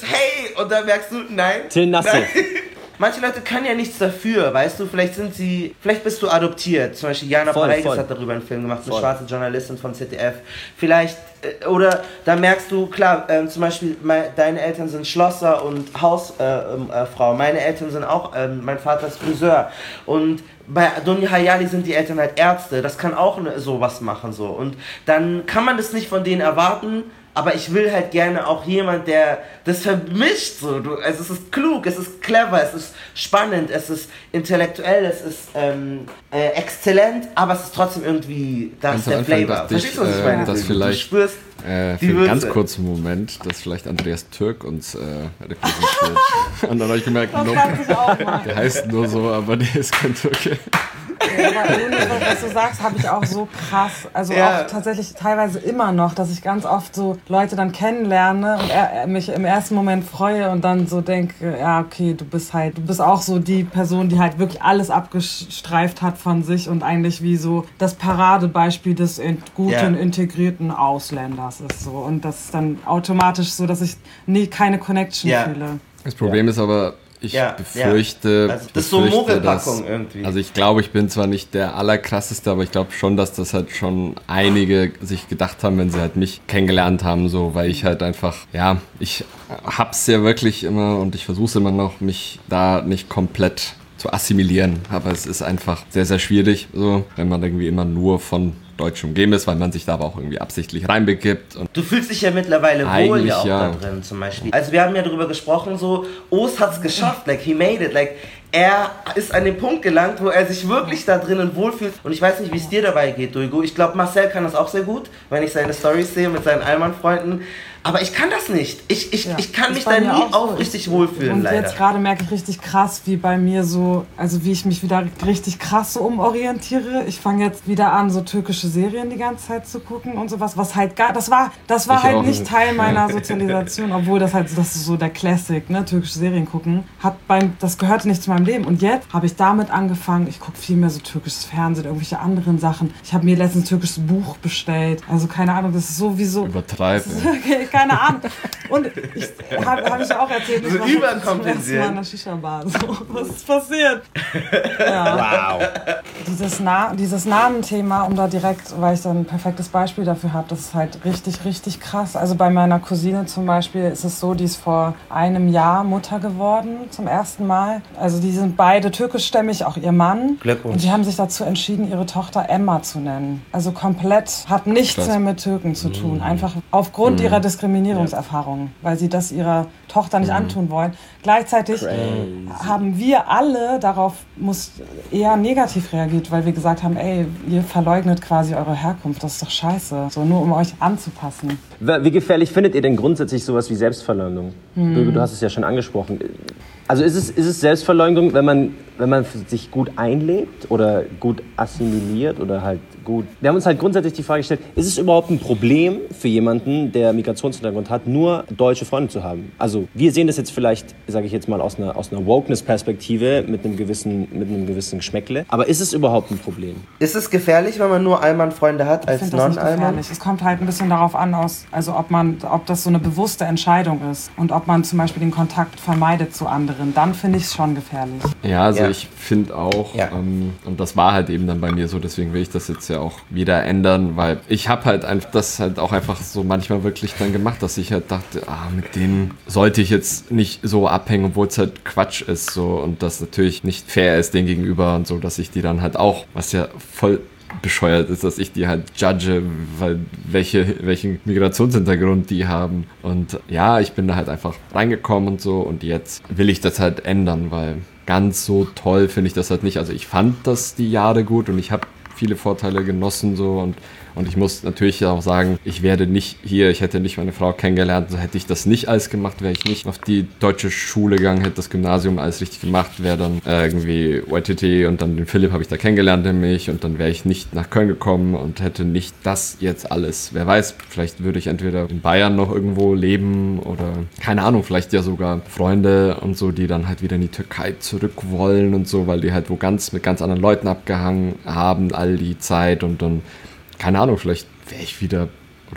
und dann merkst du, nein. Till Nassif. Manche Leute können ja nichts dafür, weißt du, vielleicht bist du adoptiert, zum Beispiel Jana Paredes hat darüber einen Film gemacht, eine schwarze Journalistin von ZDF, vielleicht, oder da merkst du, klar, zum Beispiel, deine Eltern sind Schlosser und Hausfrau, meine Eltern sind auch, mein Vater ist Friseur und bei Dunia Hayali sind die Eltern halt Ärzte, das kann auch sowas machen, so, und dann kann man das nicht von denen erwarten, aber ich will halt gerne auch jemand, der das vermischt. So. Also es ist klug, es ist clever, es ist spannend, es ist intellektuell, es ist exzellent, aber es ist trotzdem irgendwie der Flavor. Verstehst du, was ich meine? Dass vielleicht du spürst für einen ganz kurzen Moment, dass vielleicht Andreas Türk uns repräsentiert. Und dann habe ich gemerkt, der heißt nur so, aber der ist kein Türke. Aber was du sagst, habe ich auch so krass, also auch tatsächlich teilweise immer noch, dass ich ganz oft so Leute dann kennenlerne und mich im ersten Moment freue und dann so denke, ja okay, du bist auch so die Person, die halt wirklich alles abgestreift hat von sich und eigentlich wie so das Paradebeispiel des guten, integrierten Ausländers ist so und das ist dann automatisch so, dass ich keine Connection fühle. Das Problem ist aber, ich befürchte, also, das ist so Mogelpackung irgendwie. Also ich glaube, ich bin zwar nicht der Allerkrasseste, aber ich glaube schon, dass das halt schon einige sich gedacht haben, wenn sie halt mich kennengelernt haben, so, weil ich halt einfach, ich hab's ja wirklich immer und ich versuche immer noch, mich da nicht komplett zu assimilieren, aber es ist einfach sehr, sehr schwierig, so, wenn man irgendwie immer nur von Deutsch umgeben ist, weil man sich da aber auch irgendwie absichtlich reinbegibt. Und du fühlst dich ja mittlerweile wohl ja auch da drin, zum Beispiel. Also wir haben ja darüber gesprochen, so, Oz hat's geschafft, like, he made it, like, er ist an den Punkt gelangt, wo er sich wirklich da drinnen wohlfühlt. Und ich weiß nicht, wie es dir dabei geht, Dulgo. Ich glaube, Marcel kann das auch sehr gut, wenn ich seine Storys sehe mit seinen Allmann-Freunden. Aber ich kann das nicht. Ich kann mich da nie richtig wohlfühlen, leider. Und jetzt gerade merke ich richtig krass, wie bei mir so, also wie ich mich wieder richtig krass so umorientiere. Ich fange jetzt wieder an, so türkische Serien die ganze Zeit zu gucken und sowas, was halt das war halt nicht Teil meiner Sozialisation, obwohl das ist so der Classic, ne, türkische Serien gucken. Das gehörte nicht zu meinem Leben. Und jetzt habe ich damit angefangen, ich gucke viel mehr so türkisches Fernsehen, irgendwelche anderen Sachen. Ich habe mir letztens ein türkisches Buch bestellt. Also keine Ahnung, das ist sowieso... Übertreiben. Keine Ahnung. Und ich habe ich auch erzählt, so überkompensiert. Mal in der Shisha-Bar. So, was ist passiert? Ja. Wow. Dieses Namenthema, weil ich da ein perfektes Beispiel dafür habe, das ist halt richtig, richtig krass. Also bei meiner Cousine zum Beispiel ist es so, die ist vor einem Jahr Mutter geworden, zum ersten Mal. Also die sind beide türkischstämmig, auch ihr Mann. Glückwunsch. Und die haben sich dazu entschieden, ihre Tochter Emma zu nennen. Also komplett, hat nichts mehr mit Türken zu tun. Einfach aufgrund ihrer Diskriminierungserfahrungen, weil sie das ihrer Tochter nicht antun wollen. Gleichzeitig haben wir alle darauf eher negativ reagiert, weil wir gesagt haben, ey, ihr verleugnet quasi eure Herkunft, das ist doch scheiße. So, nur um euch anzupassen. Wie gefährlich findet ihr denn grundsätzlich sowas wie Selbstverleumdung? Du hast es ja schon angesprochen. Also ist es Selbstverleumdung, wenn man sich gut einlebt oder gut assimiliert oder halt gut... Wir haben uns halt grundsätzlich die Frage gestellt, ist es überhaupt ein Problem für jemanden, der Migrationshintergrund hat, nur deutsche Freunde zu haben? Also wir sehen das jetzt vielleicht, sage ich jetzt mal, aus einer Wokeness-Perspektive mit einem gewissen Geschmäckle. Aber ist es überhaupt ein Problem? Ist es gefährlich, wenn man nur Allmann-Freunde hat als Non-Allmann? Es kommt halt ein bisschen darauf an, ob das so eine bewusste Entscheidung ist und ob man zum Beispiel den Kontakt vermeidet zu anderen. Dann finde ich es schon gefährlich. Ja, also ich finde auch, und das war halt eben dann bei mir so, deswegen will ich das jetzt ja auch wieder ändern, weil ich habe halt das halt auch einfach so manchmal wirklich dann gemacht, dass ich halt dachte, mit denen sollte ich jetzt nicht so abhängen, obwohl es halt Quatsch ist so und das natürlich nicht fair ist denen gegenüber und so, dass ich die dann halt auch, was ja voll bescheuert ist, dass ich die halt judge, weil welchen Migrationshintergrund die haben. Und ja, ich bin da halt einfach reingekommen und so und jetzt will ich das halt ändern, weil ganz so toll finde ich das halt nicht. Also ich fand das die Jahre gut und ich habe viele Vorteile genossen so und ich muss natürlich auch sagen, ich hätte nicht meine Frau kennengelernt, so hätte ich das nicht alles gemacht, wäre ich nicht auf die deutsche Schule gegangen, hätte das Gymnasium alles richtig gemacht, wäre dann irgendwie YTT und dann den Philipp habe ich da kennengelernt nämlich und dann wäre ich nicht nach Köln gekommen und hätte nicht das jetzt alles. Wer weiß, vielleicht würde ich entweder in Bayern noch irgendwo leben oder keine Ahnung, vielleicht ja sogar Freunde und so, die dann halt wieder in die Türkei zurück wollen und so, weil die halt mit ganz anderen Leuten abgehangen haben all die Zeit und dann keine Ahnung, vielleicht wäre ich wieder,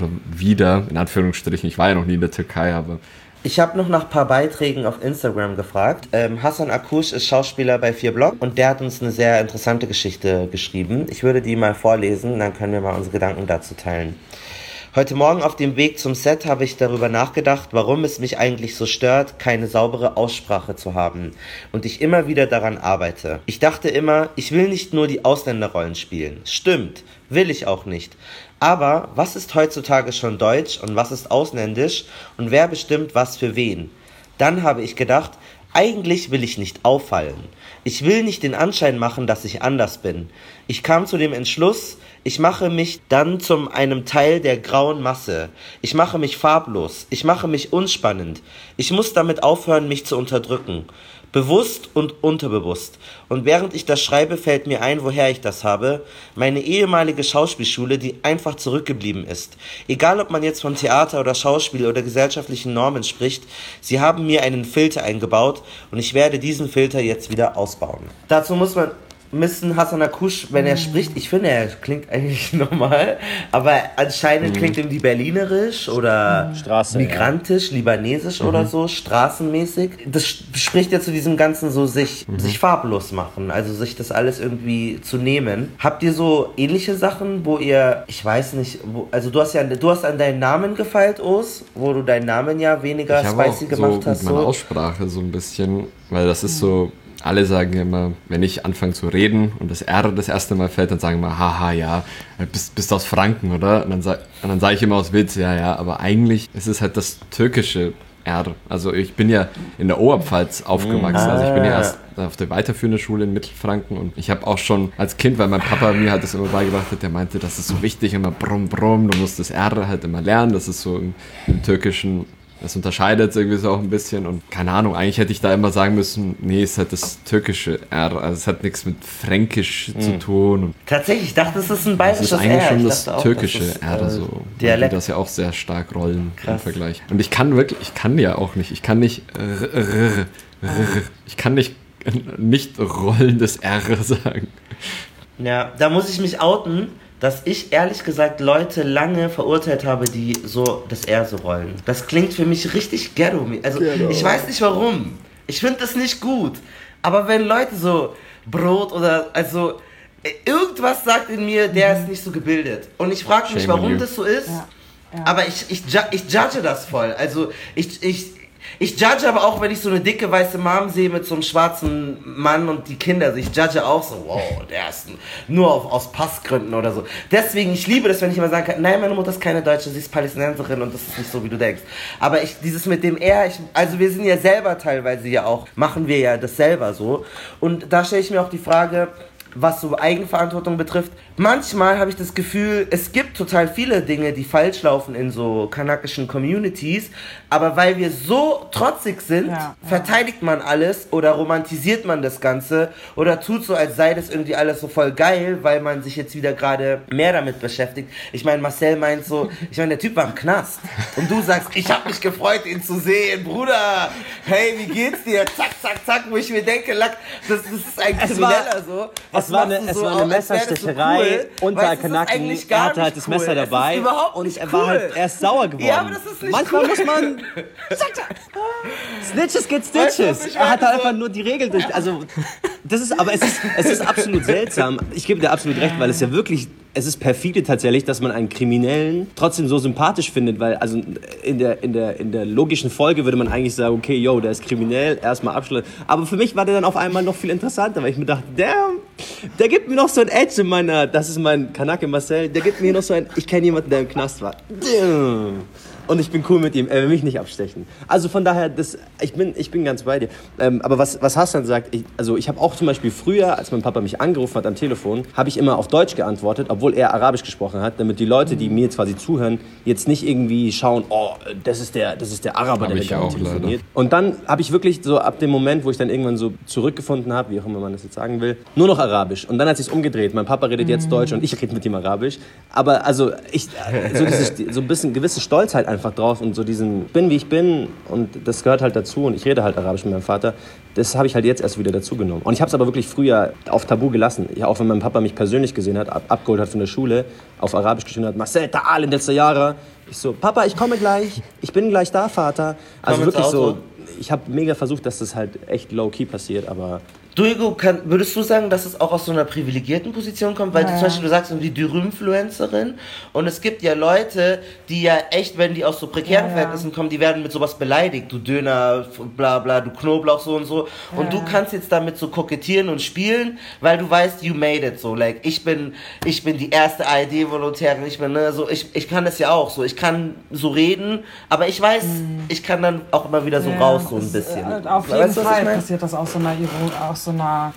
in Anführungsstrichen, ich war ja noch nie in der Türkei, aber... Ich habe noch nach ein paar Beiträgen auf Instagram gefragt. Hasan Akush ist Schauspieler bei 4 Block und der hat uns eine sehr interessante Geschichte geschrieben. Ich würde die mal vorlesen, dann können wir mal unsere Gedanken dazu teilen. Heute Morgen auf dem Weg zum Set habe ich darüber nachgedacht, warum es mich eigentlich so stört, keine saubere Aussprache zu haben und ich immer wieder daran arbeite. Ich dachte immer, ich will nicht nur die Ausländerrollen spielen. Stimmt, will ich auch nicht. Aber was ist heutzutage schon deutsch und was ist ausländisch und wer bestimmt was für wen? Dann habe ich gedacht, eigentlich will ich nicht auffallen. Ich will nicht den Anschein machen, dass ich anders bin. Ich kam zu dem Entschluss, ich mache mich dann zu einem Teil der grauen Masse. Ich mache mich farblos. Ich mache mich unspannend. Ich muss damit aufhören, mich zu unterdrücken. Bewusst und unterbewusst. Und während ich das schreibe, fällt mir ein, woher ich das habe. Meine ehemalige Schauspielschule, die einfach zurückgeblieben ist. Egal, ob man jetzt von Theater oder Schauspiel oder gesellschaftlichen Normen spricht, sie haben mir einen Filter eingebaut und ich werde diesen Filter jetzt wieder ausbauen. Dazu müssen Hasan Akush, wenn er spricht, ich finde, er klingt eigentlich normal, aber anscheinend klingt ihm die berlinerisch oder migrantisch, libanesisch oder so, straßenmäßig. Das spricht ja zu diesem ganzen so sich farblos machen, also sich das alles irgendwie zu nehmen. Habt ihr so ähnliche Sachen, wo ihr, ich weiß nicht, du hast an deinen Namen gefeilt, Os, wo du deinen Namen ja weniger spicy gemacht hast. Mit meiner Aussprache so ein bisschen, weil das ist so, alle sagen immer, wenn ich anfange zu reden und das R das erste Mal fällt, dann sagen immer, haha, ja, bist aus Franken, oder? Und dann sage ich immer aus Witz, ja, aber eigentlich ist es halt das türkische R. Also ich bin ja in der Oberpfalz aufgewachsen, also ich bin ja erst auf der weiterführenden Schule in Mittelfranken und ich habe auch schon als Kind, weil mein Papa mir halt das immer beigebracht hat, der meinte, das ist so wichtig, immer brumm, brumm, du musst das R halt immer lernen, das ist so im Türkischen. Das unterscheidet es irgendwie so auch ein bisschen und keine Ahnung, eigentlich hätte ich da immer sagen müssen, nee, es hat das türkische R, also es hat nichts mit Fränkisch zu tun. Tatsächlich, ich dachte, es ist ein bayerisches R. Das ist eigentlich schon das türkische R, so. Dialekt. Die das ja auch sehr stark rollen im Vergleich. Und ich kann nicht rollendes R sagen. Ja, da muss ich mich outen, dass ich ehrlich gesagt Leute lange verurteilt habe, die so das R so rollen. Das klingt für mich richtig ghetto. Also ich weiß nicht warum. Ich finde das nicht gut. Aber wenn Leute so Brot oder also irgendwas sagt in mir, der ist nicht so gebildet. Und ich frage mich, warum das so ist. Ja. Ja. Aber ich judge das voll. Also ich judge aber auch, wenn ich so eine dicke weiße Mom sehe mit so einem schwarzen Mann und die Kinder. Also ich judge auch so, wow, der ist nur aus Passgründen oder so. Deswegen, ich liebe das, wenn ich immer sagen kann, nein, meine Mutter ist keine Deutsche, sie ist Palästinenserin und das ist nicht so, wie du denkst. Aber dieses mit dem also wir sind ja selber teilweise ja auch, machen wir ja das selber so. Und da stelle ich mir auch die Frage, was so Eigenverantwortung betrifft. Manchmal habe ich das Gefühl, es gibt total viele Dinge, die falsch laufen in so kanakischen Communities, aber weil wir so trotzig sind, verteidigt man alles oder romantisiert man das Ganze oder tut so, als sei das irgendwie alles so voll geil, weil man sich jetzt wieder gerade mehr damit beschäftigt. Ich meine, Marcel meint so, ich meine, der Typ war im Knast und du sagst, ich habe mich gefreut, ihn zu sehen, Bruder, hey, wie geht's dir? Zack, zack, zack, wo ich mir denke, das ist ein Krimineller so. Es war eine Messerstecherei unter Kanaken. Er hatte halt das Messer dabei und er ist sauer geworden. Ja, aber das ist nicht Manchmal muss man Snitches get Stitches. Er hat halt einfach nur die Regel durch. Also das ist, aber es ist absolut seltsam. Ich gebe dir absolut recht, weil es ja wirklich, es ist perfide tatsächlich, dass man einen Kriminellen trotzdem so sympathisch findet, weil also in der logischen Folge würde man eigentlich sagen, okay, yo, der ist kriminell, erstmal abschließen. Aber für mich war der dann auf einmal noch viel interessanter, weil ich mir dachte, der gibt mir noch so ein Edge in meiner, das ist mein Kanake Marcel, der gibt mir noch so ein, ich kenne jemanden, der im Knast war. Und ich bin cool mit ihm, er will mich nicht abstechen. Also von daher, ich bin ganz bei dir. Aber was Hassan sagt, ich habe auch zum Beispiel früher, als mein Papa mich angerufen hat am Telefon, habe ich immer auf Deutsch geantwortet, obwohl er Arabisch gesprochen hat, damit die Leute, die mir jetzt quasi zuhören, jetzt nicht irgendwie schauen, oh, das ist der Araber, der mit mir telefoniert. Und dann habe ich wirklich so ab dem Moment, wo ich dann irgendwann so zurückgefunden habe, wie auch immer man das jetzt sagen will, nur noch Arabisch. Und dann hat sich umgedreht. Mein Papa redet jetzt Deutsch und ich rede mit ihm Arabisch. Aber also so ein bisschen gewisse Stolz halt einfach drauf und so diesen, bin wie ich bin und das gehört halt dazu und ich rede halt Arabisch mit meinem Vater, das habe ich halt jetzt erst wieder dazu genommen. Und ich habe es aber wirklich früher auf Tabu gelassen. Ja, auch wenn mein Papa mich persönlich gesehen hat, abgeholt hat von der Schule, auf Arabisch geschrieben hat, Marcel, ta'al in letzter Jahre. Ich so, Papa, ich komme gleich, ich bin gleich da, Vater. Also wirklich so, ich habe mega versucht, dass das halt echt low-key passiert, aber... Du, Hugo, würdest du sagen, dass es auch aus so einer privilegierten Position kommt? Weil du zum Beispiel, du sagst, die Dürüm-Influencerin und es gibt ja Leute, die ja echt, wenn die aus so prekären Verhältnissen kommen, die werden mit sowas beleidigt. Du Döner, bla bla, du Knoblauch, so und so. Und du kannst jetzt damit so kokettieren und spielen, weil du weißt, you made it, so. Like, ich bin die erste ARD-Volontärin, ich kann das ja auch so. Ich kann so reden, aber ich weiß, ich kann dann auch immer wieder so raus, so ein bisschen. Auf jeden Fall passiert das aus so einer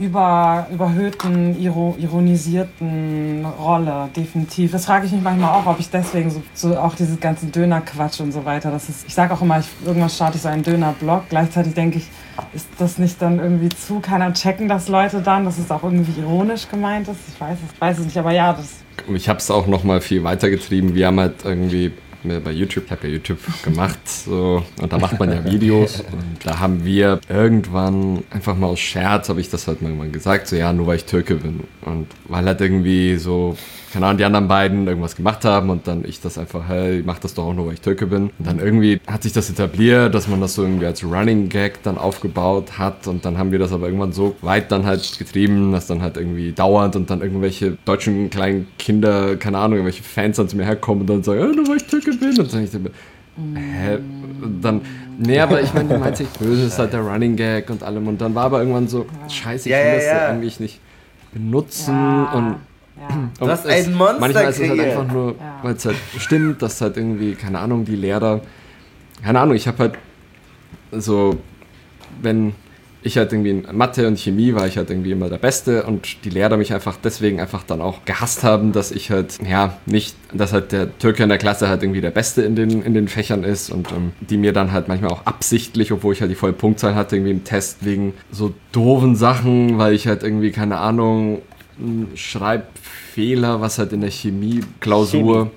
überhöhten, ironisierten Rolle, definitiv. Das frage ich mich manchmal auch, ob ich deswegen so auch dieses ganze Döner-Quatsch und so weiter, ich sage auch immer, irgendwann starte ich so einen Döner-Blog, gleichzeitig denke ich, ist das nicht dann irgendwie keiner checken das Leute dann, dass es auch irgendwie ironisch gemeint ist? Ich weiß es nicht, aber ja, das... Ich habe es auch noch mal viel weitergetrieben, wir haben halt irgendwie bei YouTube, ich habe ja YouTube gemacht so, und da macht man ja Videos und da haben wir irgendwann einfach mal aus Scherz, habe ich das halt mal irgendwann gesagt, so ja, nur weil ich Türke bin und weil halt irgendwie so, keine Ahnung, die anderen beiden irgendwas gemacht haben und dann ich das einfach, hey, ich mach das doch auch nur, weil ich Türke bin und dann irgendwie hat sich das etabliert, dass man das so irgendwie als Running Gag dann aufgebaut hat und dann haben wir das aber irgendwann so weit dann halt getrieben, dass dann halt irgendwie dauernd und dann irgendwelche deutschen kleinen Kinder, keine Ahnung, irgendwelche Fans dann zu mir herkommen und dann sagen, ja, nur weil ich Türke bin und dann sag ich so, hä? Und dann, nee, aber ich meine, die meint sich böse, ist halt der Running Gag und allem und dann war aber irgendwann so, scheiße, ich will das ja eigentlich nicht benutzen und du hast ein Monster manchmal ist es halt einfach nur, weil es halt stimmt, dass halt irgendwie, keine Ahnung, die Lehrer, keine Ahnung, ich habe halt so, wenn ich halt irgendwie in Mathe und Chemie war ich halt irgendwie immer der Beste und die Lehrer mich einfach deswegen einfach dann auch gehasst haben, dass ich halt, dass halt der Türke in der Klasse halt irgendwie der Beste in den Fächern ist und die mir dann halt manchmal auch absichtlich, obwohl ich halt die volle Punktzahl hatte, irgendwie im Test wegen so doofen Sachen, weil ich halt irgendwie, keine Ahnung, Schreibfehler, was halt in der Chemieklausur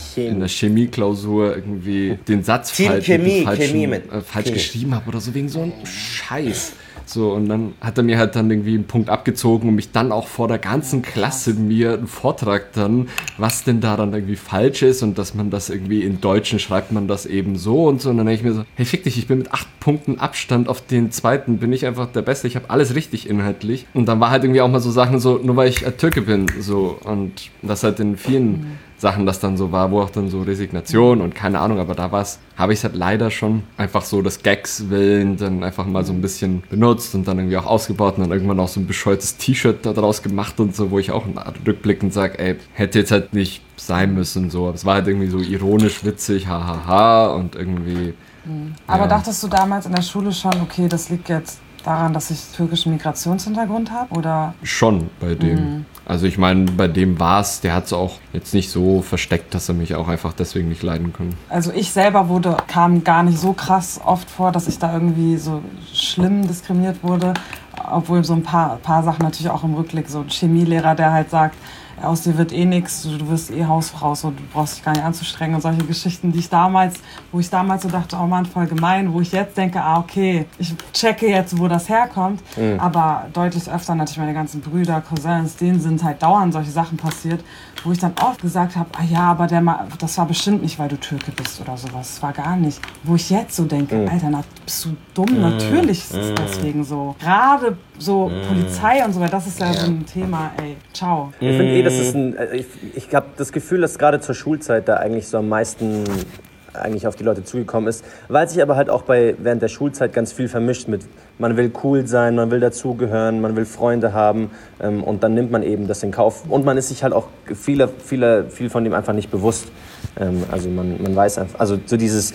irgendwie den Satz falsch geschrieben habe oder so, wegen so einem Scheiß. So, und dann hat er mir halt dann irgendwie einen Punkt abgezogen und mich dann auch vor der ganzen Klasse mir einen Vortrag dann, was denn daran irgendwie falsch ist und dass man das irgendwie in Deutschen schreibt man das eben so und so. Und dann denke ich mir so, hey, fick dich, ich bin mit 8 Punkten Abstand auf den zweiten, bin ich einfach der Beste, ich habe alles richtig inhaltlich. Und dann war halt irgendwie auch mal so Sachen so, nur weil ich Türke bin, so. Und das halt in vielen Sachen das dann so war, wo auch dann so Resignation und keine Ahnung, aber da habe ich es halt leider schon einfach so des Gags willen dann einfach mal so ein bisschen benutzt und dann irgendwie auch ausgebaut und dann irgendwann auch so ein bescheuertes T-Shirt daraus gemacht und so, wo ich auch rückblickend sage, ey, hätte jetzt halt nicht sein müssen, so, aber es war halt irgendwie so ironisch, witzig, hahaha und irgendwie... Aber dachtest du damals in der Schule schon, okay, das liegt jetzt daran, dass ich türkischen Migrationshintergrund habe? Oder? Schon bei dem. Also ich meine, bei dem war es, der hat es auch jetzt nicht so versteckt, dass er mich auch einfach deswegen nicht leiden kann. Also ich selber kam gar nicht so krass oft vor, dass ich da irgendwie so schlimm diskriminiert wurde. Obwohl so ein paar Sachen natürlich auch im Rückblick, so ein Chemielehrer, der halt sagt, aus dir wird eh nichts, du wirst eh Hausfrau, so, du brauchst dich gar nicht anzustrengen und solche Geschichten, wo ich damals so dachte, oh Mann, voll gemein, wo ich jetzt denke, okay, ich checke jetzt, wo das herkommt, aber deutlich öfter natürlich meine ganzen Brüder, Cousins, denen sind halt dauernd solche Sachen passiert, wo ich dann oft gesagt habe, aber das war bestimmt nicht, weil du Türke bist oder sowas, das war gar nicht. Wo ich jetzt so denke, Alter, bist du dumm, natürlich ist es deswegen so. Gerade so Polizei und so weiter, das ist ja so ein Thema, ciao. Ich finde das ist ich habe das Gefühl, dass gerade zur Schulzeit da eigentlich so am meisten eigentlich auf die Leute zugekommen ist, weil sich aber halt auch während der Schulzeit ganz viel vermischt mit, man will cool sein, man will dazugehören, man will Freunde haben und dann nimmt man eben das in Kauf und man ist sich halt auch viel von dem einfach nicht bewusst. Also man weiß einfach, also so diese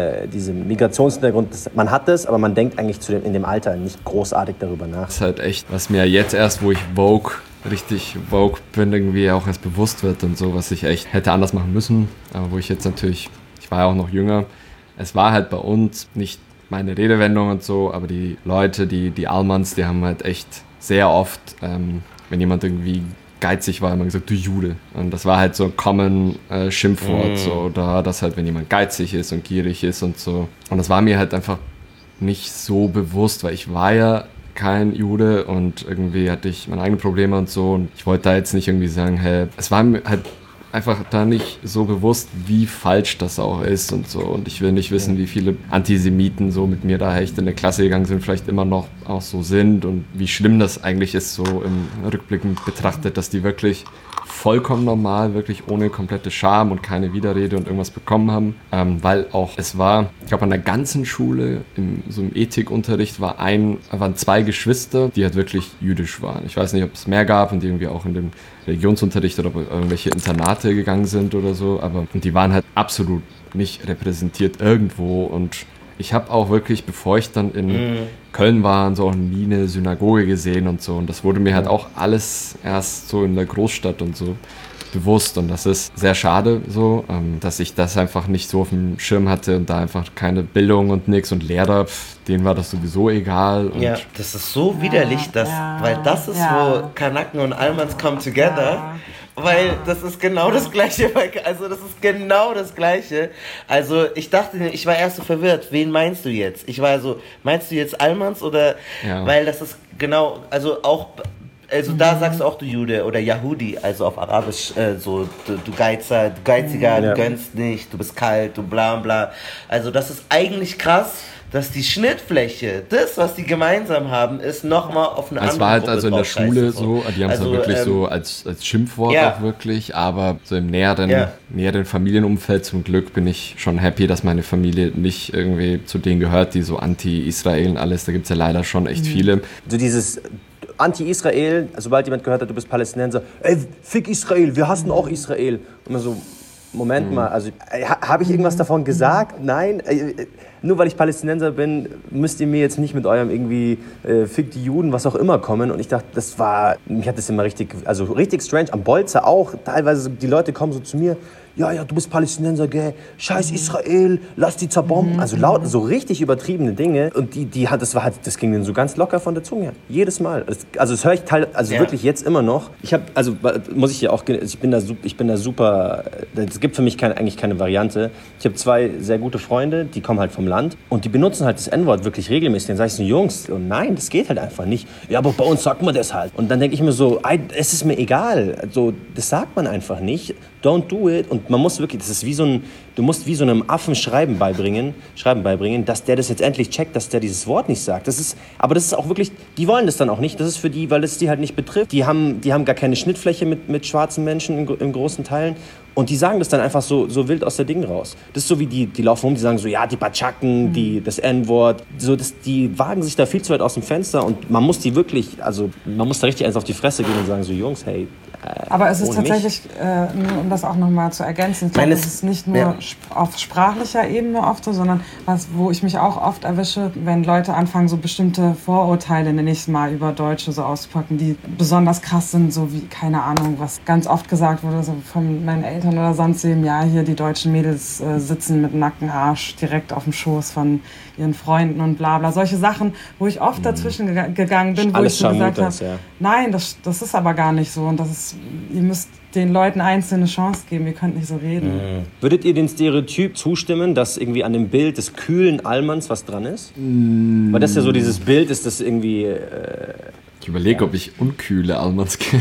Migrationshintergrund, man hat das, aber man denkt eigentlich in dem Alter nicht großartig darüber nach. Das ist halt echt, was mir jetzt erst, wo ich richtig Vogue bin, irgendwie auch erst bewusst wird und so, was ich echt hätte anders machen müssen, aber wo ich jetzt natürlich, ich war ja auch noch jünger, es war halt bei uns nicht meine Redewendung und so, aber die Leute, die Almans, die haben halt echt sehr oft, wenn jemand irgendwie geizig war, immer gesagt, du Jude. Und das war halt so ein common Schimpfwort, so, da das halt, wenn jemand geizig ist und gierig ist und so. Und das war mir halt einfach nicht so bewusst, weil ich war ja kein Jude und irgendwie hatte ich meine eigenen Probleme und so und ich wollte da jetzt nicht irgendwie sagen, es war mir halt einfach da nicht so bewusst, wie falsch das auch ist und so und ich will nicht wissen, wie viele Antisemiten so mit mir da echt in der Klasse gegangen sind, vielleicht immer noch auch so sind und wie schlimm das eigentlich ist, so im Rückblick betrachtet, dass die wirklich vollkommen normal, wirklich ohne komplette Scham und keine Widerrede und irgendwas bekommen haben, weil auch es war, ich glaube an der ganzen Schule, so im Ethikunterricht waren 2 Geschwister, die halt wirklich jüdisch waren. Ich weiß nicht, ob es mehr gab und die irgendwie auch in dem Religionsunterricht oder irgendwelche Internate gegangen sind oder so, und die waren halt absolut nicht repräsentiert irgendwo und ich habe auch wirklich, bevor ich dann in Köln war, und so auch nie eine Synagoge gesehen und so. Und das wurde mir halt auch alles erst so in der Großstadt und so bewusst. Und das ist sehr schade so, dass ich das einfach nicht so auf dem Schirm hatte und da einfach keine Bildung und nix. Und Lehrer, denen war das sowieso egal. Und ja, das ist so widerlich, weil das ist, wo Kanaken und Almans come together. Ja. Weil das ist genau das Gleiche. Also das ist genau das Gleiche. Also ich dachte, ich war erst so verwirrt. Wen meinst du jetzt? Ich war so, meinst du jetzt Almans oder? Ja. Weil das ist genau, also auch, also da sagst du auch du Jude oder Yahudi, also auf Arabisch so, du Geiziger, du gönnst nicht, du bist kalt, du bla bla. Also das ist eigentlich krass, dass die Schnittfläche, das, was die gemeinsam haben, ist nochmal auf eine andere Es war halt Gruppe also in der Schule so, die haben es halt wirklich so als Schimpfwort auch wirklich, aber so im näheren Familienumfeld zum Glück bin ich schon happy, dass meine Familie nicht irgendwie zu denen gehört, die so anti-Israel und alles, da gibt es ja leider schon echt viele. So dieses Anti-Israel, sobald jemand gehört hat, du bist Palästinenser, ey, fick Israel, wir hassen auch Israel. Und man so, Moment mal, also habe ich irgendwas davon gesagt? Nein, nur weil ich Palästinenser bin, müsst ihr mir jetzt nicht mit eurem irgendwie fick die Juden, was auch immer kommen. Und ich dachte, mich hat das immer richtig strange, am Bolzer auch, teilweise die Leute kommen so zu mir, ja, du bist Palästinenser, gell, scheiß Israel, lass die zerbomben. Also laut, so richtig übertriebene Dinge. Und das ging denen so ganz locker von der Zunge her. Jedes Mal. Also das höre ich wirklich jetzt immer noch. Ich bin da super, es gibt für mich eigentlich keine Variante. Ich habe 2 sehr gute Freunde, die kommen halt vom Land und die benutzen halt das N-Wort wirklich regelmäßig. Dann sage ich so, Jungs, nein, das geht halt einfach nicht. Ja, aber bei uns sagt man das halt. Und dann denke ich mir so, es ist mir egal. Also, das sagt man einfach nicht. Don't do it. Und man muss wirklich, du musst wie so einem Affen Schreiben beibringen, dass der das jetzt endlich checkt, dass der dieses Wort nicht sagt. Aber das ist auch wirklich, die wollen das dann auch nicht. Das ist für die, weil es die halt nicht betrifft. Die haben gar keine Schnittfläche mit schwarzen Menschen in großen Teilen. Und die sagen das dann einfach so wild aus der Ding raus. Das ist so wie die laufen rum, die sagen so, ja, die Batschaken, das N-Wort. So, die wagen sich da viel zu weit aus dem Fenster und man muss die wirklich, also man muss da richtig eins auf die Fresse gehen und sagen so, Jungs, hey, aber es ist tatsächlich, nur um das auch nochmal zu ergänzen, ich glaube, es ist nicht nur auf sprachlicher Ebene oft so, sondern wo ich mich auch oft erwische, wenn Leute anfangen, so bestimmte Vorurteile, nenne ich es mal, über Deutsche so auszupacken, die besonders krass sind, so wie, keine Ahnung, was ganz oft gesagt wurde, so von meinen Eltern oder sonst eben, ja, hier die deutschen Mädels sitzen mit nacktem Arsch direkt auf dem Schoß von ihren Freunden und bla bla, solche Sachen, wo ich oft dazwischen gegangen bin, wo ich so gesagt habe, nein, das ist aber gar nicht so und ihr müsst den Leuten einzelne Chance geben, ihr könnt nicht so reden. Würdet ihr den Stereotyp zustimmen, dass irgendwie an dem Bild des kühlen Allmanns was dran ist? Weil das ja so dieses Bild ist, das irgendwie... ich überlege, ob ich unkühle Allmanns kenne.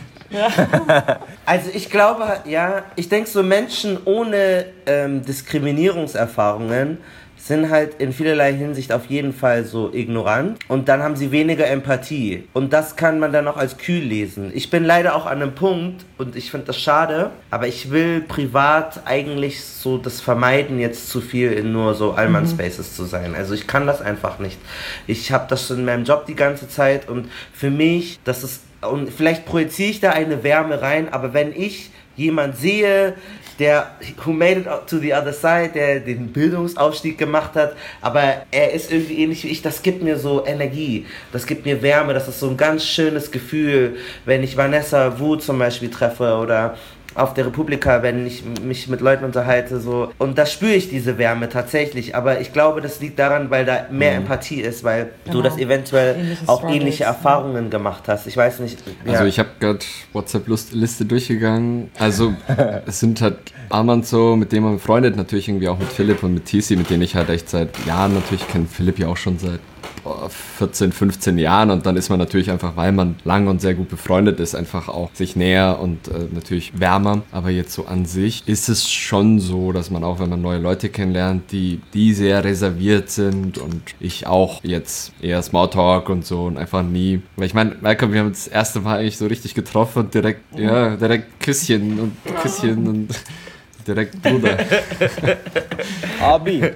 Also ich glaube, ja, ich denke so Menschen ohne Diskriminierungserfahrungen sind halt in vielerlei Hinsicht auf jeden Fall so ignorant und dann haben sie weniger Empathie und das kann man dann auch als kühl lesen. Ich bin leider auch an einem Punkt und ich finde das schade, aber ich will privat eigentlich so das vermeiden, jetzt zu viel in nur so Allmann-Spaces zu sein. Also ich kann das einfach nicht. Ich habe das schon in meinem Job die ganze Zeit und für mich, das ist, und vielleicht projiziere ich da eine Wärme rein, aber wenn ich jemand sehe, der who made it to the other side, der den Bildungsaufstieg gemacht hat, aber er ist irgendwie ähnlich wie ich, das gibt mir so Energie, das gibt mir Wärme, das ist so ein ganz schönes Gefühl, wenn ich Vanessa Wu zum Beispiel treffe oder auf der Republika, wenn ich mich mit Leuten unterhalte, so. Und da spüre ich diese Wärme tatsächlich, aber ich glaube, das liegt daran, weil da mehr Empathie ist, weil du das eventuell auch ähnliche Erfahrungen gemacht hast. Ich weiß nicht. Ja. Also ich habe gerade WhatsApp-Liste durchgegangen. Also es sind halt Armand so, mit dem man befreundet, natürlich irgendwie auch mit Philipp und mit Tisi, mit denen ich halt echt seit Jahren natürlich kenne. Philipp ja auch schon seit 14, 15 Jahren und dann ist man natürlich einfach, weil man lang und sehr gut befreundet ist, einfach auch sich näher und natürlich wärmer. Aber jetzt so an sich ist es schon so, dass man auch, wenn man neue Leute kennenlernt, die sehr reserviert sind und ich auch jetzt eher Smalltalk und so und einfach nie, weil ich meine, Malcolm, wir haben uns das erste Mal eigentlich so richtig getroffen und direkt Küsschen und direkt Bruder. Abi.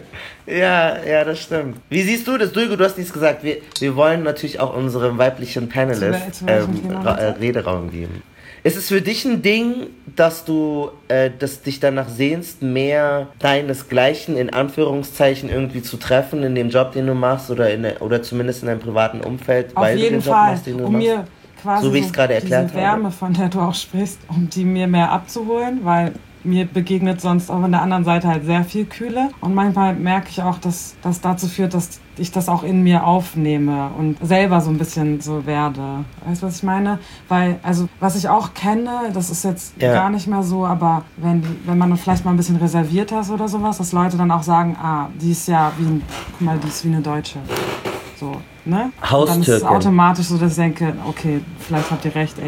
Ja, das stimmt. Wie siehst du das? Du hast nichts gesagt. Wir wollen natürlich auch unserem weiblichen Panelist Rederaum geben. Ist es für dich ein Ding, dass du dich danach sehnst, mehr deinesgleichen in Anführungszeichen irgendwie zu treffen in dem Job, den du machst oder zumindest in deinem privaten Umfeld, weil du den Job machst, den du machst? Mir quasi so wie ich es gerade erklärt habe. Diese Wärme, von der du auch sprichst, um die mir mehr abzuholen, weil mir begegnet sonst auch an der anderen Seite halt sehr viel Kühle. Und manchmal merke ich auch, dass das dazu führt, dass ich das auch in mir aufnehme und selber so ein bisschen so werde. Weißt du, was ich meine? Weil, also, was ich auch kenne, das ist jetzt gar nicht mehr so, aber wenn man vielleicht mal ein bisschen reservierter ist oder sowas, dass Leute dann auch sagen, die ist ja die ist wie eine Deutsche. So, ne? Haustürken. Dann ist es automatisch so, dass ich denke, okay, vielleicht habt ihr recht,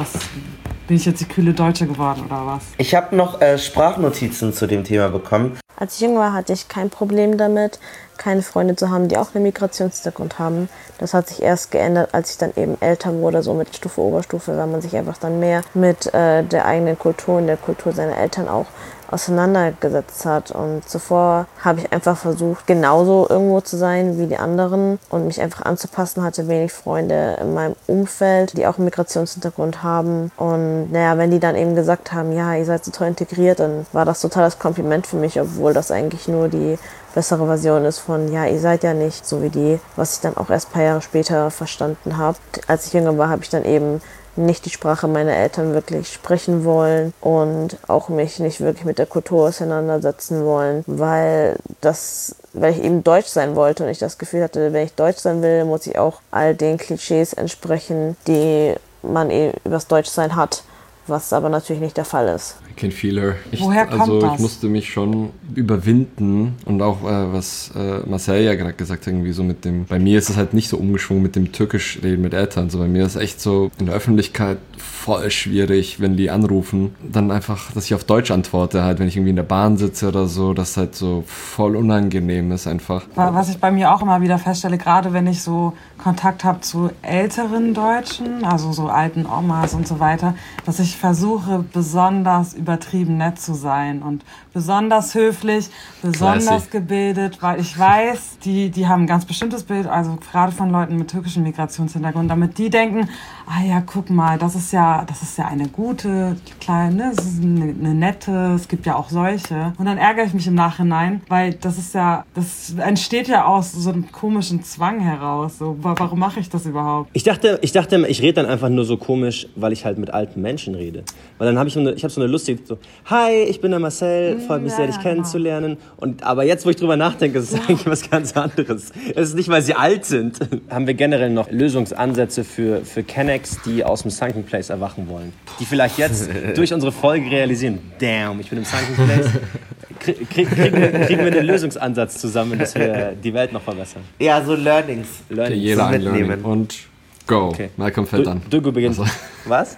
bin ich jetzt die kühle Deutsche geworden oder was? Ich habe noch Sprachnotizen zu dem Thema bekommen. Als ich jung war, hatte ich kein Problem damit, keine Freunde zu haben, die auch einen Migrationshintergrund haben. Das hat sich erst geändert, als ich dann eben älter wurde, so mit Stufe, Oberstufe, weil man sich einfach dann mehr mit der eigenen Kultur und der Kultur seiner Eltern auch auseinandergesetzt hat. Und zuvor habe ich einfach versucht, genauso irgendwo zu sein wie die anderen und mich einfach anzupassen, hatte wenig Freunde in meinem Umfeld, die auch einen Migrationshintergrund haben. Und wenn die dann eben gesagt haben, ja, ihr seid so toll integriert, dann war das total das Kompliment für mich, obwohl das eigentlich nur die bessere Version ist von, ja, ihr seid ja nicht so wie die, was ich dann auch erst ein paar Jahre später verstanden habe. Als ich jünger war, habe ich dann eben nicht die Sprache meiner Eltern wirklich sprechen wollen und auch mich nicht wirklich mit der Kultur auseinandersetzen wollen, weil ich eben deutsch sein wollte und ich das Gefühl hatte, wenn ich deutsch sein will, muss ich auch all den Klischees entsprechen, die man übers Deutschsein hat, was aber natürlich nicht der Fall ist. I can feel her. Woher kommt das? Ich musste mich schon überwinden und auch was Marcel ja gerade gesagt hat, irgendwie so mit dem, bei mir ist es halt nicht so umgeschwungen mit dem Türkisch reden mit Eltern, so bei mir ist es echt so in der Öffentlichkeit voll schwierig, wenn die anrufen, dann einfach, dass ich auf Deutsch antworte, halt, wenn ich irgendwie in der Bahn sitze oder so, das halt so voll unangenehm ist einfach. Was ich bei mir auch immer wieder feststelle, gerade wenn ich so Kontakt habe zu älteren Deutschen, also so alten Omas und so weiter, dass ich versuche, besonders übertrieben nett zu sein und besonders höflich, besonders gebildet, weil ich weiß, die haben ein ganz bestimmtes Bild, also gerade von Leuten mit türkischem Migrationshintergrund, damit die denken, ah ja, guck mal, das ist ja eine gute, kleine, das ist eine nette, es gibt ja auch solche. Und dann ärgere ich mich im Nachhinein, weil das entsteht ja aus so einem komischen Zwang heraus. So, warum mache ich das überhaupt? Ich dachte, ich rede dann einfach nur so komisch, weil ich halt mit alten Menschen rede. Weil dann habe ich so eine lustige, so, hi, ich bin der Marcel, freut mich sehr, dich kennenzulernen. Aber jetzt, wo ich drüber nachdenke, ist es eigentlich was ganz anderes. Es ist nicht, weil sie alt sind. Haben wir generell noch Lösungsansätze für Kennex, die aus dem Sunken Place erwachen wollen? Die vielleicht jetzt durch unsere Folge realisieren, damn, ich bin im Sunken Place. Kriegen wir einen Lösungsansatz zusammen, dass wir die Welt noch verbessern? Ja, so Learnings. Okay, jeder ein Learning. Und go. Okay. Malcolm fällt an. Du beginnst. Also. Was?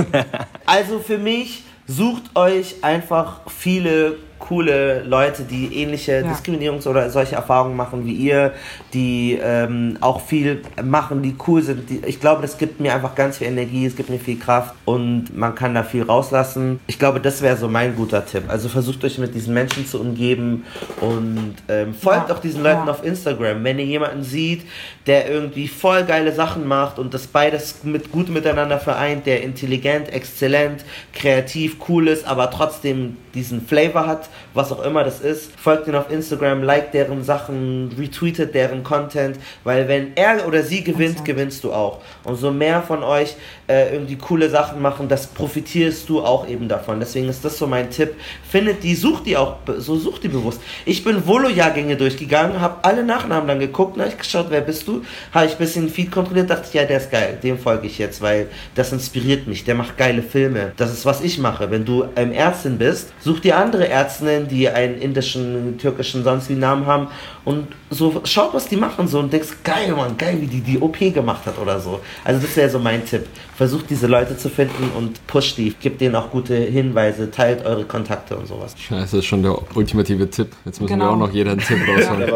Also für mich, sucht euch einfach viele coole Leute, die ähnliche Diskriminierungs- oder solche Erfahrungen machen wie ihr, die auch viel machen, die cool sind. Ich glaube, das gibt mir einfach ganz viel Energie, es gibt mir viel Kraft und man kann da viel rauslassen. Ich glaube, das wäre so mein guter Tipp. Also versucht euch mit diesen Menschen zu umgeben und folgt auch diesen Leuten auf Instagram. Wenn ihr jemanden seht, der irgendwie voll geile Sachen macht und das beides gut miteinander vereint, der intelligent, exzellent, kreativ, cool ist, aber trotzdem diesen Flavor hat, was auch immer das ist, folgt ihnen auf Instagram, liked deren Sachen, retweetet deren Content, weil wenn er oder sie gewinnt, gewinnst du auch. Und so mehr von euch irgendwie coole Sachen machen, das profitierst du auch eben davon. Deswegen ist das so mein Tipp. Findet die, sucht die bewusst. Ich bin Volo-Jahrgänge durchgegangen, habe alle Nachnamen dann geguckt, habe ich geschaut, wer bist du? Habe ich ein bisschen Feed kontrolliert, dachte ich, ja, der ist geil, dem folge ich jetzt, weil das inspiriert mich, der macht geile Filme. Das ist, was ich mache. Wenn du Ärztin bist, such dir andere Ärztinnen, die einen indischen, türkischen, sonst wie Namen haben und so schaut, was die machen so und denkst, geil, Mann, geil, wie die OP gemacht hat oder so. Also das wäre so mein Tipp. Versucht diese Leute zu finden und pusht die. Gebt denen auch gute Hinweise, teilt eure Kontakte und sowas. Das ist schon der ultimative Tipp. Jetzt müssen wir auch noch jeder einen Tipp rausholen.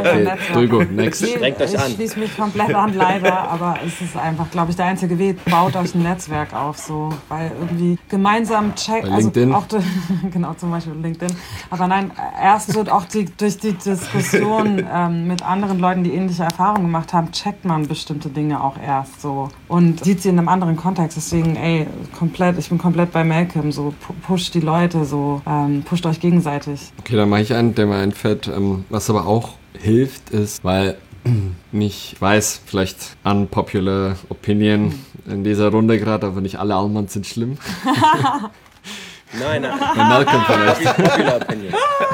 Drügo, next. Strengt euch an. Ich schließe mich komplett an, leider, aber es ist einfach, glaube ich, der einzige Weg. Baut euch ein Netzwerk auf, so, weil irgendwie gemeinsam checken. Also LinkedIn. auch genau, zum Beispiel LinkedIn. Aber nein, erst so auch durch die Diskussion mit anderen Leuten, die ähnliche Erfahrungen gemacht haben, checkt man bestimmte Dinge auch erst so und sieht sie in einem anderen Kontext. Deswegen, ich bin komplett bei Malcolm, so pusht die Leute, so pusht euch gegenseitig. Okay, dann mache ich einen, der mir einfällt. Was aber auch hilft, ist, weil ich weiß, vielleicht unpopular Opinion in dieser Runde gerade, aber nicht alle Almans sind schlimm. Nein. Bei Malcolm vielleicht. Popular Opinion.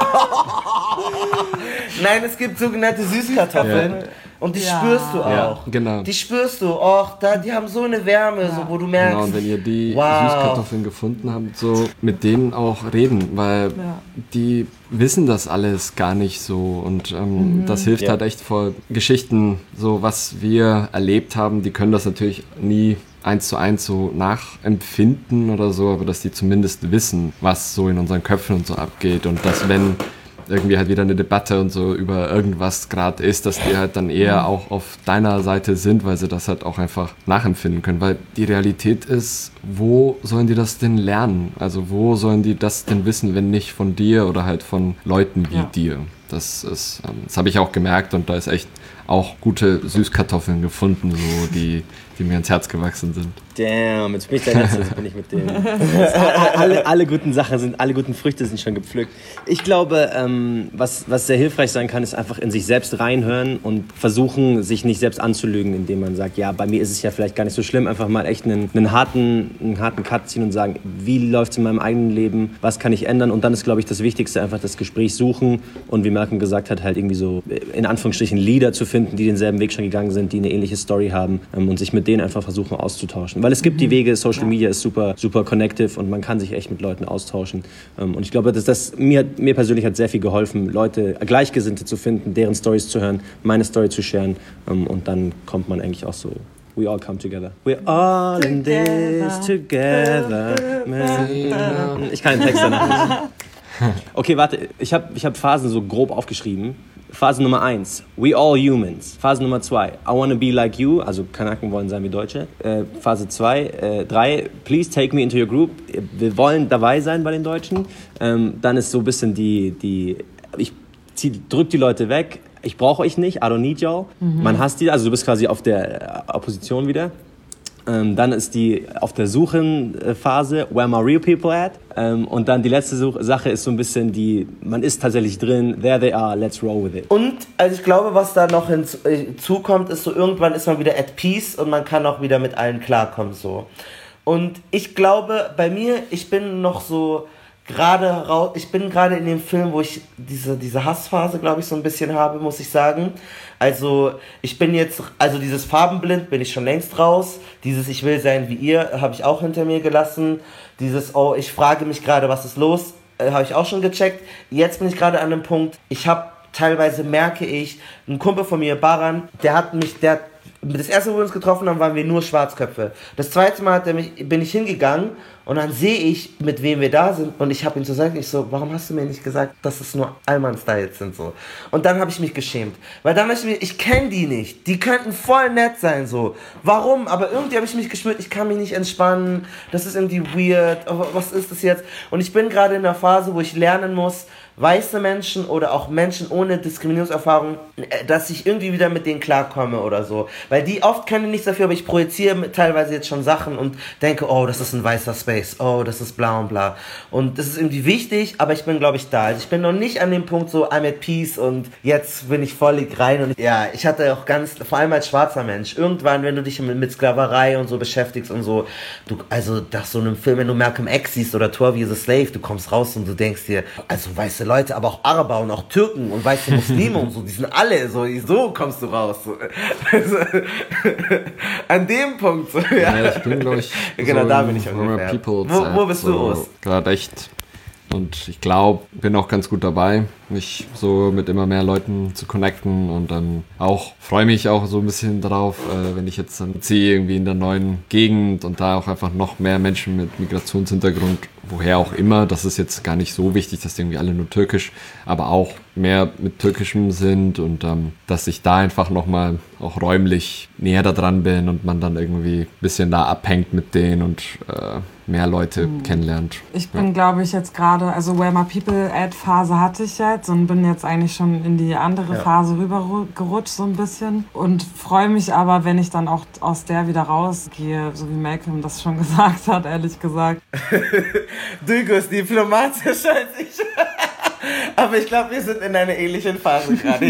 Nein, es gibt sogenannte Süßkartoffeln. Ja. Und die spürst du auch. Ja, genau. Die spürst du. Die haben so eine Wärme, so, wo du merkst. Genau, und wenn ihr die Süßkartoffeln gefunden habt, so mit denen auch reden, weil die wissen das alles gar nicht so. Und das hilft halt echt voll. Geschichten, so was wir erlebt haben, die können das natürlich nie 1:1 so nachempfinden oder so, aber dass die zumindest wissen, was so in unseren Köpfen und so abgeht und dass wenn irgendwie halt wieder eine Debatte und so über irgendwas gerade ist, dass die halt dann eher auch auf deiner Seite sind, weil sie das halt auch einfach nachempfinden können, weil die Realität ist, wo sollen die das denn lernen? Also wo sollen die das denn wissen, wenn nicht von dir oder halt von Leuten wie dir? Das habe ich auch gemerkt und da ist echt auch gute Süßkartoffeln gefunden, so die mir ans Herz gewachsen sind. Damn, jetzt bin ich der Letzte, jetzt bin ich mit dem. Alle guten Sachen alle guten Früchte sind schon gepflückt. Ich glaube, was sehr hilfreich sein kann, ist einfach in sich selbst reinhören und versuchen, sich nicht selbst anzulügen, indem man sagt, ja, bei mir ist es ja vielleicht gar nicht so schlimm, einfach mal echt einen harten Cut ziehen und sagen, wie läuft es in meinem eigenen Leben, was kann ich ändern und dann ist, glaube ich, das Wichtigste einfach das Gespräch suchen und wie Malcolm gesagt hat, halt irgendwie so in Anführungsstrichen Leader zu finden, die denselben Weg schon gegangen sind, die eine ähnliche Story haben und sich mit denen einfach versuchen auszutauschen. Weil es gibt die Wege, Social Media ist super, super connective und man kann sich echt mit Leuten austauschen. Und ich glaube, mir persönlich hat sehr viel geholfen, Leute, Gleichgesinnte zu finden, deren Stories zu hören, meine Story zu sharen und dann kommt man eigentlich auch so, we all come together. We're all in this together. Ich kann den Text danach nicht. Okay, warte, ich hab Phasen so grob aufgeschrieben. Phase Nummer 1, we all humans. Phase Nummer 2, I wanna be like you, also Kanaken wollen sein wie Deutsche. Phase 3, please take me into your group. Wir wollen dabei sein bei den Deutschen. Dann ist so ein bisschen ich drück die Leute weg. Ich brauche euch nicht, I don't need y'all. Man hasst die, also du bist quasi auf der Opposition wieder. Dann ist die auf der Suchenphase, where my real people at? Und dann die letzte Sache ist so ein bisschen man ist tatsächlich drin, there they are, let's roll with it. Und also ich glaube, was da noch hinzukommt, ist so, irgendwann ist man wieder at peace und man kann auch wieder mit allen klarkommen, so. Und ich glaube, bei mir, ich bin noch so ich bin gerade in dem Film, wo ich diese Hassphase, glaube ich, so ein bisschen habe, muss ich sagen. Also ich bin jetzt, dieses Farbenblind bin ich schon längst raus. Dieses Ich will sein wie ihr habe ich auch hinter mir gelassen. Dieses ich frage mich gerade, was ist los, habe ich auch schon gecheckt. Jetzt bin ich gerade an einem Punkt, teilweise merke ich, ein Kumpel von mir, Baran, das erste, wo wir uns getroffen haben, waren wir nur Schwarzköpfe. Das zweite Mal bin ich hingegangen und dann sehe ich, mit wem wir da sind und ich habe ihm so gesagt, warum hast du mir nicht gesagt, dass es nur Allmann-Styles sind, so. Und dann habe ich mich geschämt, weil dann dachte ich kenne die nicht, die könnten voll nett sein, so. Warum? Aber irgendwie habe ich mich gespürt, ich kann mich nicht entspannen, das ist irgendwie weird, was ist das jetzt? Und ich bin gerade in einer Phase, wo ich lernen muss, weiße Menschen oder auch Menschen ohne Diskriminierungserfahrung, dass ich irgendwie wieder mit denen klarkomme oder so. Weil die oft können nichts dafür, aber ich projiziere teilweise jetzt schon Sachen und denke, das ist ein weißer Space, das ist bla und bla. Und das ist irgendwie wichtig, aber ich bin, glaube ich, da. Also ich bin noch nicht an dem Punkt so, I'm at peace und jetzt bin ich völlig rein. Und ich hatte auch vor allem als schwarzer Mensch, irgendwann, wenn du dich mit Sklaverei und so beschäftigst und so, nach so einem Film, wenn du Malcolm X siehst oder 12 Years a Slave, du kommst raus und du denkst dir, weiße Leute, aber auch Araber und auch Türken und weiße Muslime und so, die sind alle so kommst du raus. So. Also, an dem Punkt. So, ja. Ich bin, glaube ich, genau, da bin ich ungefähr. Wo bist du, Urs? Gerade echt. Und ich glaube, bin auch ganz gut dabei, mich so mit immer mehr Leuten zu connecten und dann freue mich auch so ein bisschen drauf, wenn ich jetzt dann ziehe irgendwie in der neuen Gegend und da auch einfach noch mehr Menschen mit Migrationshintergrund, woher auch immer, das ist jetzt gar nicht so wichtig, dass die irgendwie alle nur türkisch, aber auch mehr mit türkischem sind und dass ich da einfach nochmal auch räumlich näher da dran bin und man dann irgendwie ein bisschen da abhängt mit denen und mehr Leute kennenlernt. Ich bin, glaube ich, jetzt gerade, also Where My People at Phase hatte ich jetzt und bin jetzt eigentlich schon in die andere Phase rübergerutscht so ein bisschen und freue mich aber, wenn ich dann auch aus der wieder rausgehe, so wie Malcolm das schon gesagt hat, ehrlich gesagt. Duygu ist diplomatischer als ich. Aber ich glaube, wir sind in einer ähnlichen Phase gerade.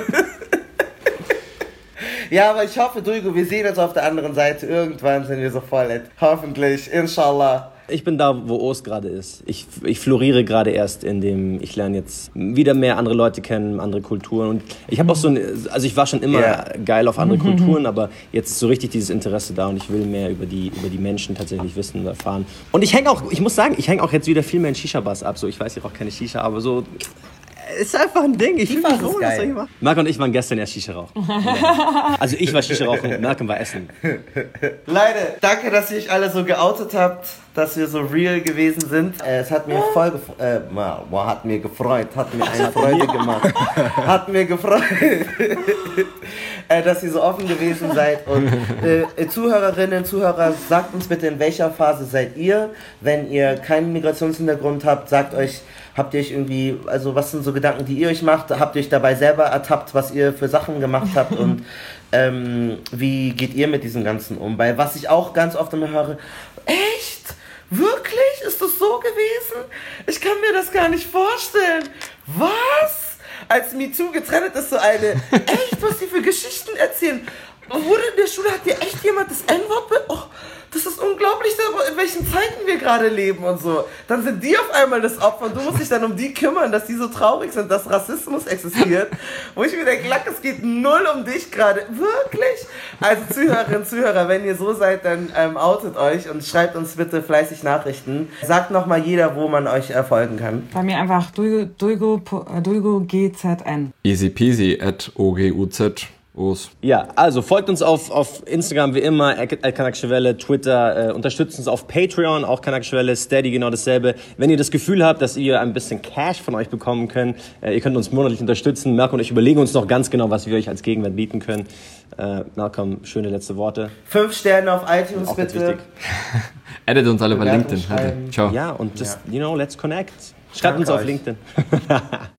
Ja, aber ich hoffe, Duygu, wir sehen uns auf der anderen Seite. Irgendwann sind wir so voll. Hoffentlich, inshallah. Ich bin da, wo Urs gerade ist. Ich floriere gerade erst ich lerne jetzt wieder mehr andere Leute kennen, andere Kulturen. Und ich habe auch ich war schon immer geil auf andere Kulturen, aber jetzt ist so richtig dieses Interesse da und ich will mehr über die Menschen tatsächlich wissen und erfahren. Und ich muss sagen, ich hänge auch jetzt wieder viel mehr in Shisha-Bars ab. So, ich weiß, ich rauche keine Shisha, aber so... Ist einfach ein Ding. Ich fühle mich wohl, das soll ich machen. Marc und ich waren gestern erst Shisha rauchen. Also ich war Shisha rauchen und Malcolm war essen. Leute, danke, dass ihr euch alle so geoutet habt, dass wir so real gewesen sind. Es hat mir hat mir gefreut, hat mir eine Freude gemacht. Hat mir gefreut, dass ihr so offen gewesen seid. Und Zuhörerinnen, Zuhörer, sagt uns bitte, in welcher Phase seid ihr? Wenn ihr keinen Migrationshintergrund habt, habt ihr euch irgendwie, also was sind so Gedanken, die ihr euch macht? Habt ihr euch dabei selber ertappt, was ihr für Sachen gemacht habt? Und wie geht ihr mit diesem Ganzen um? Weil was ich auch ganz oft immer höre, echt? Wirklich? Ist das so gewesen? Ich kann mir das gar nicht vorstellen. Was? Als MeToo getrennt ist, so eine, echt, was die für Geschichten erzählen. Wurde in der Schule, hat dir echt jemand das N-Wort das ist unglaublich, in welchen Zeiten wir gerade leben und so. Dann sind die auf einmal das Opfer und du musst dich dann um die kümmern, dass die so traurig sind, dass Rassismus existiert. Wo ich mir denke, es geht null um dich gerade. Wirklich? Also Zuhörerinnen, Zuhörer, wenn ihr so seid, dann outet euch und schreibt uns bitte fleißig Nachrichten. Sagt nochmal jeder, wo man euch folgen kann. Bei mir einfach Duygu GZN. Easy peasy @OGUZ. Os. Ja, also folgt uns auf Instagram wie immer, Kanakische Welle, Twitter, unterstützt uns auf Patreon, auch Kanakische Welle, Steady, genau dasselbe. Wenn ihr das Gefühl habt, dass ihr ein bisschen Cash von euch bekommen könnt, ihr könnt uns monatlich unterstützen. Malcolm und ich überlegen uns noch ganz genau, was wir euch als Gegenwert bieten können. Malcolm, schöne letzte Worte. 5 Sterne auf iTunes Auch ganz bitte. wichtig. Edit uns alle bei Bewertung LinkedIn. schreiben. Ciao. Ja, und just, let's connect. Schreibt uns auf euch. LinkedIn.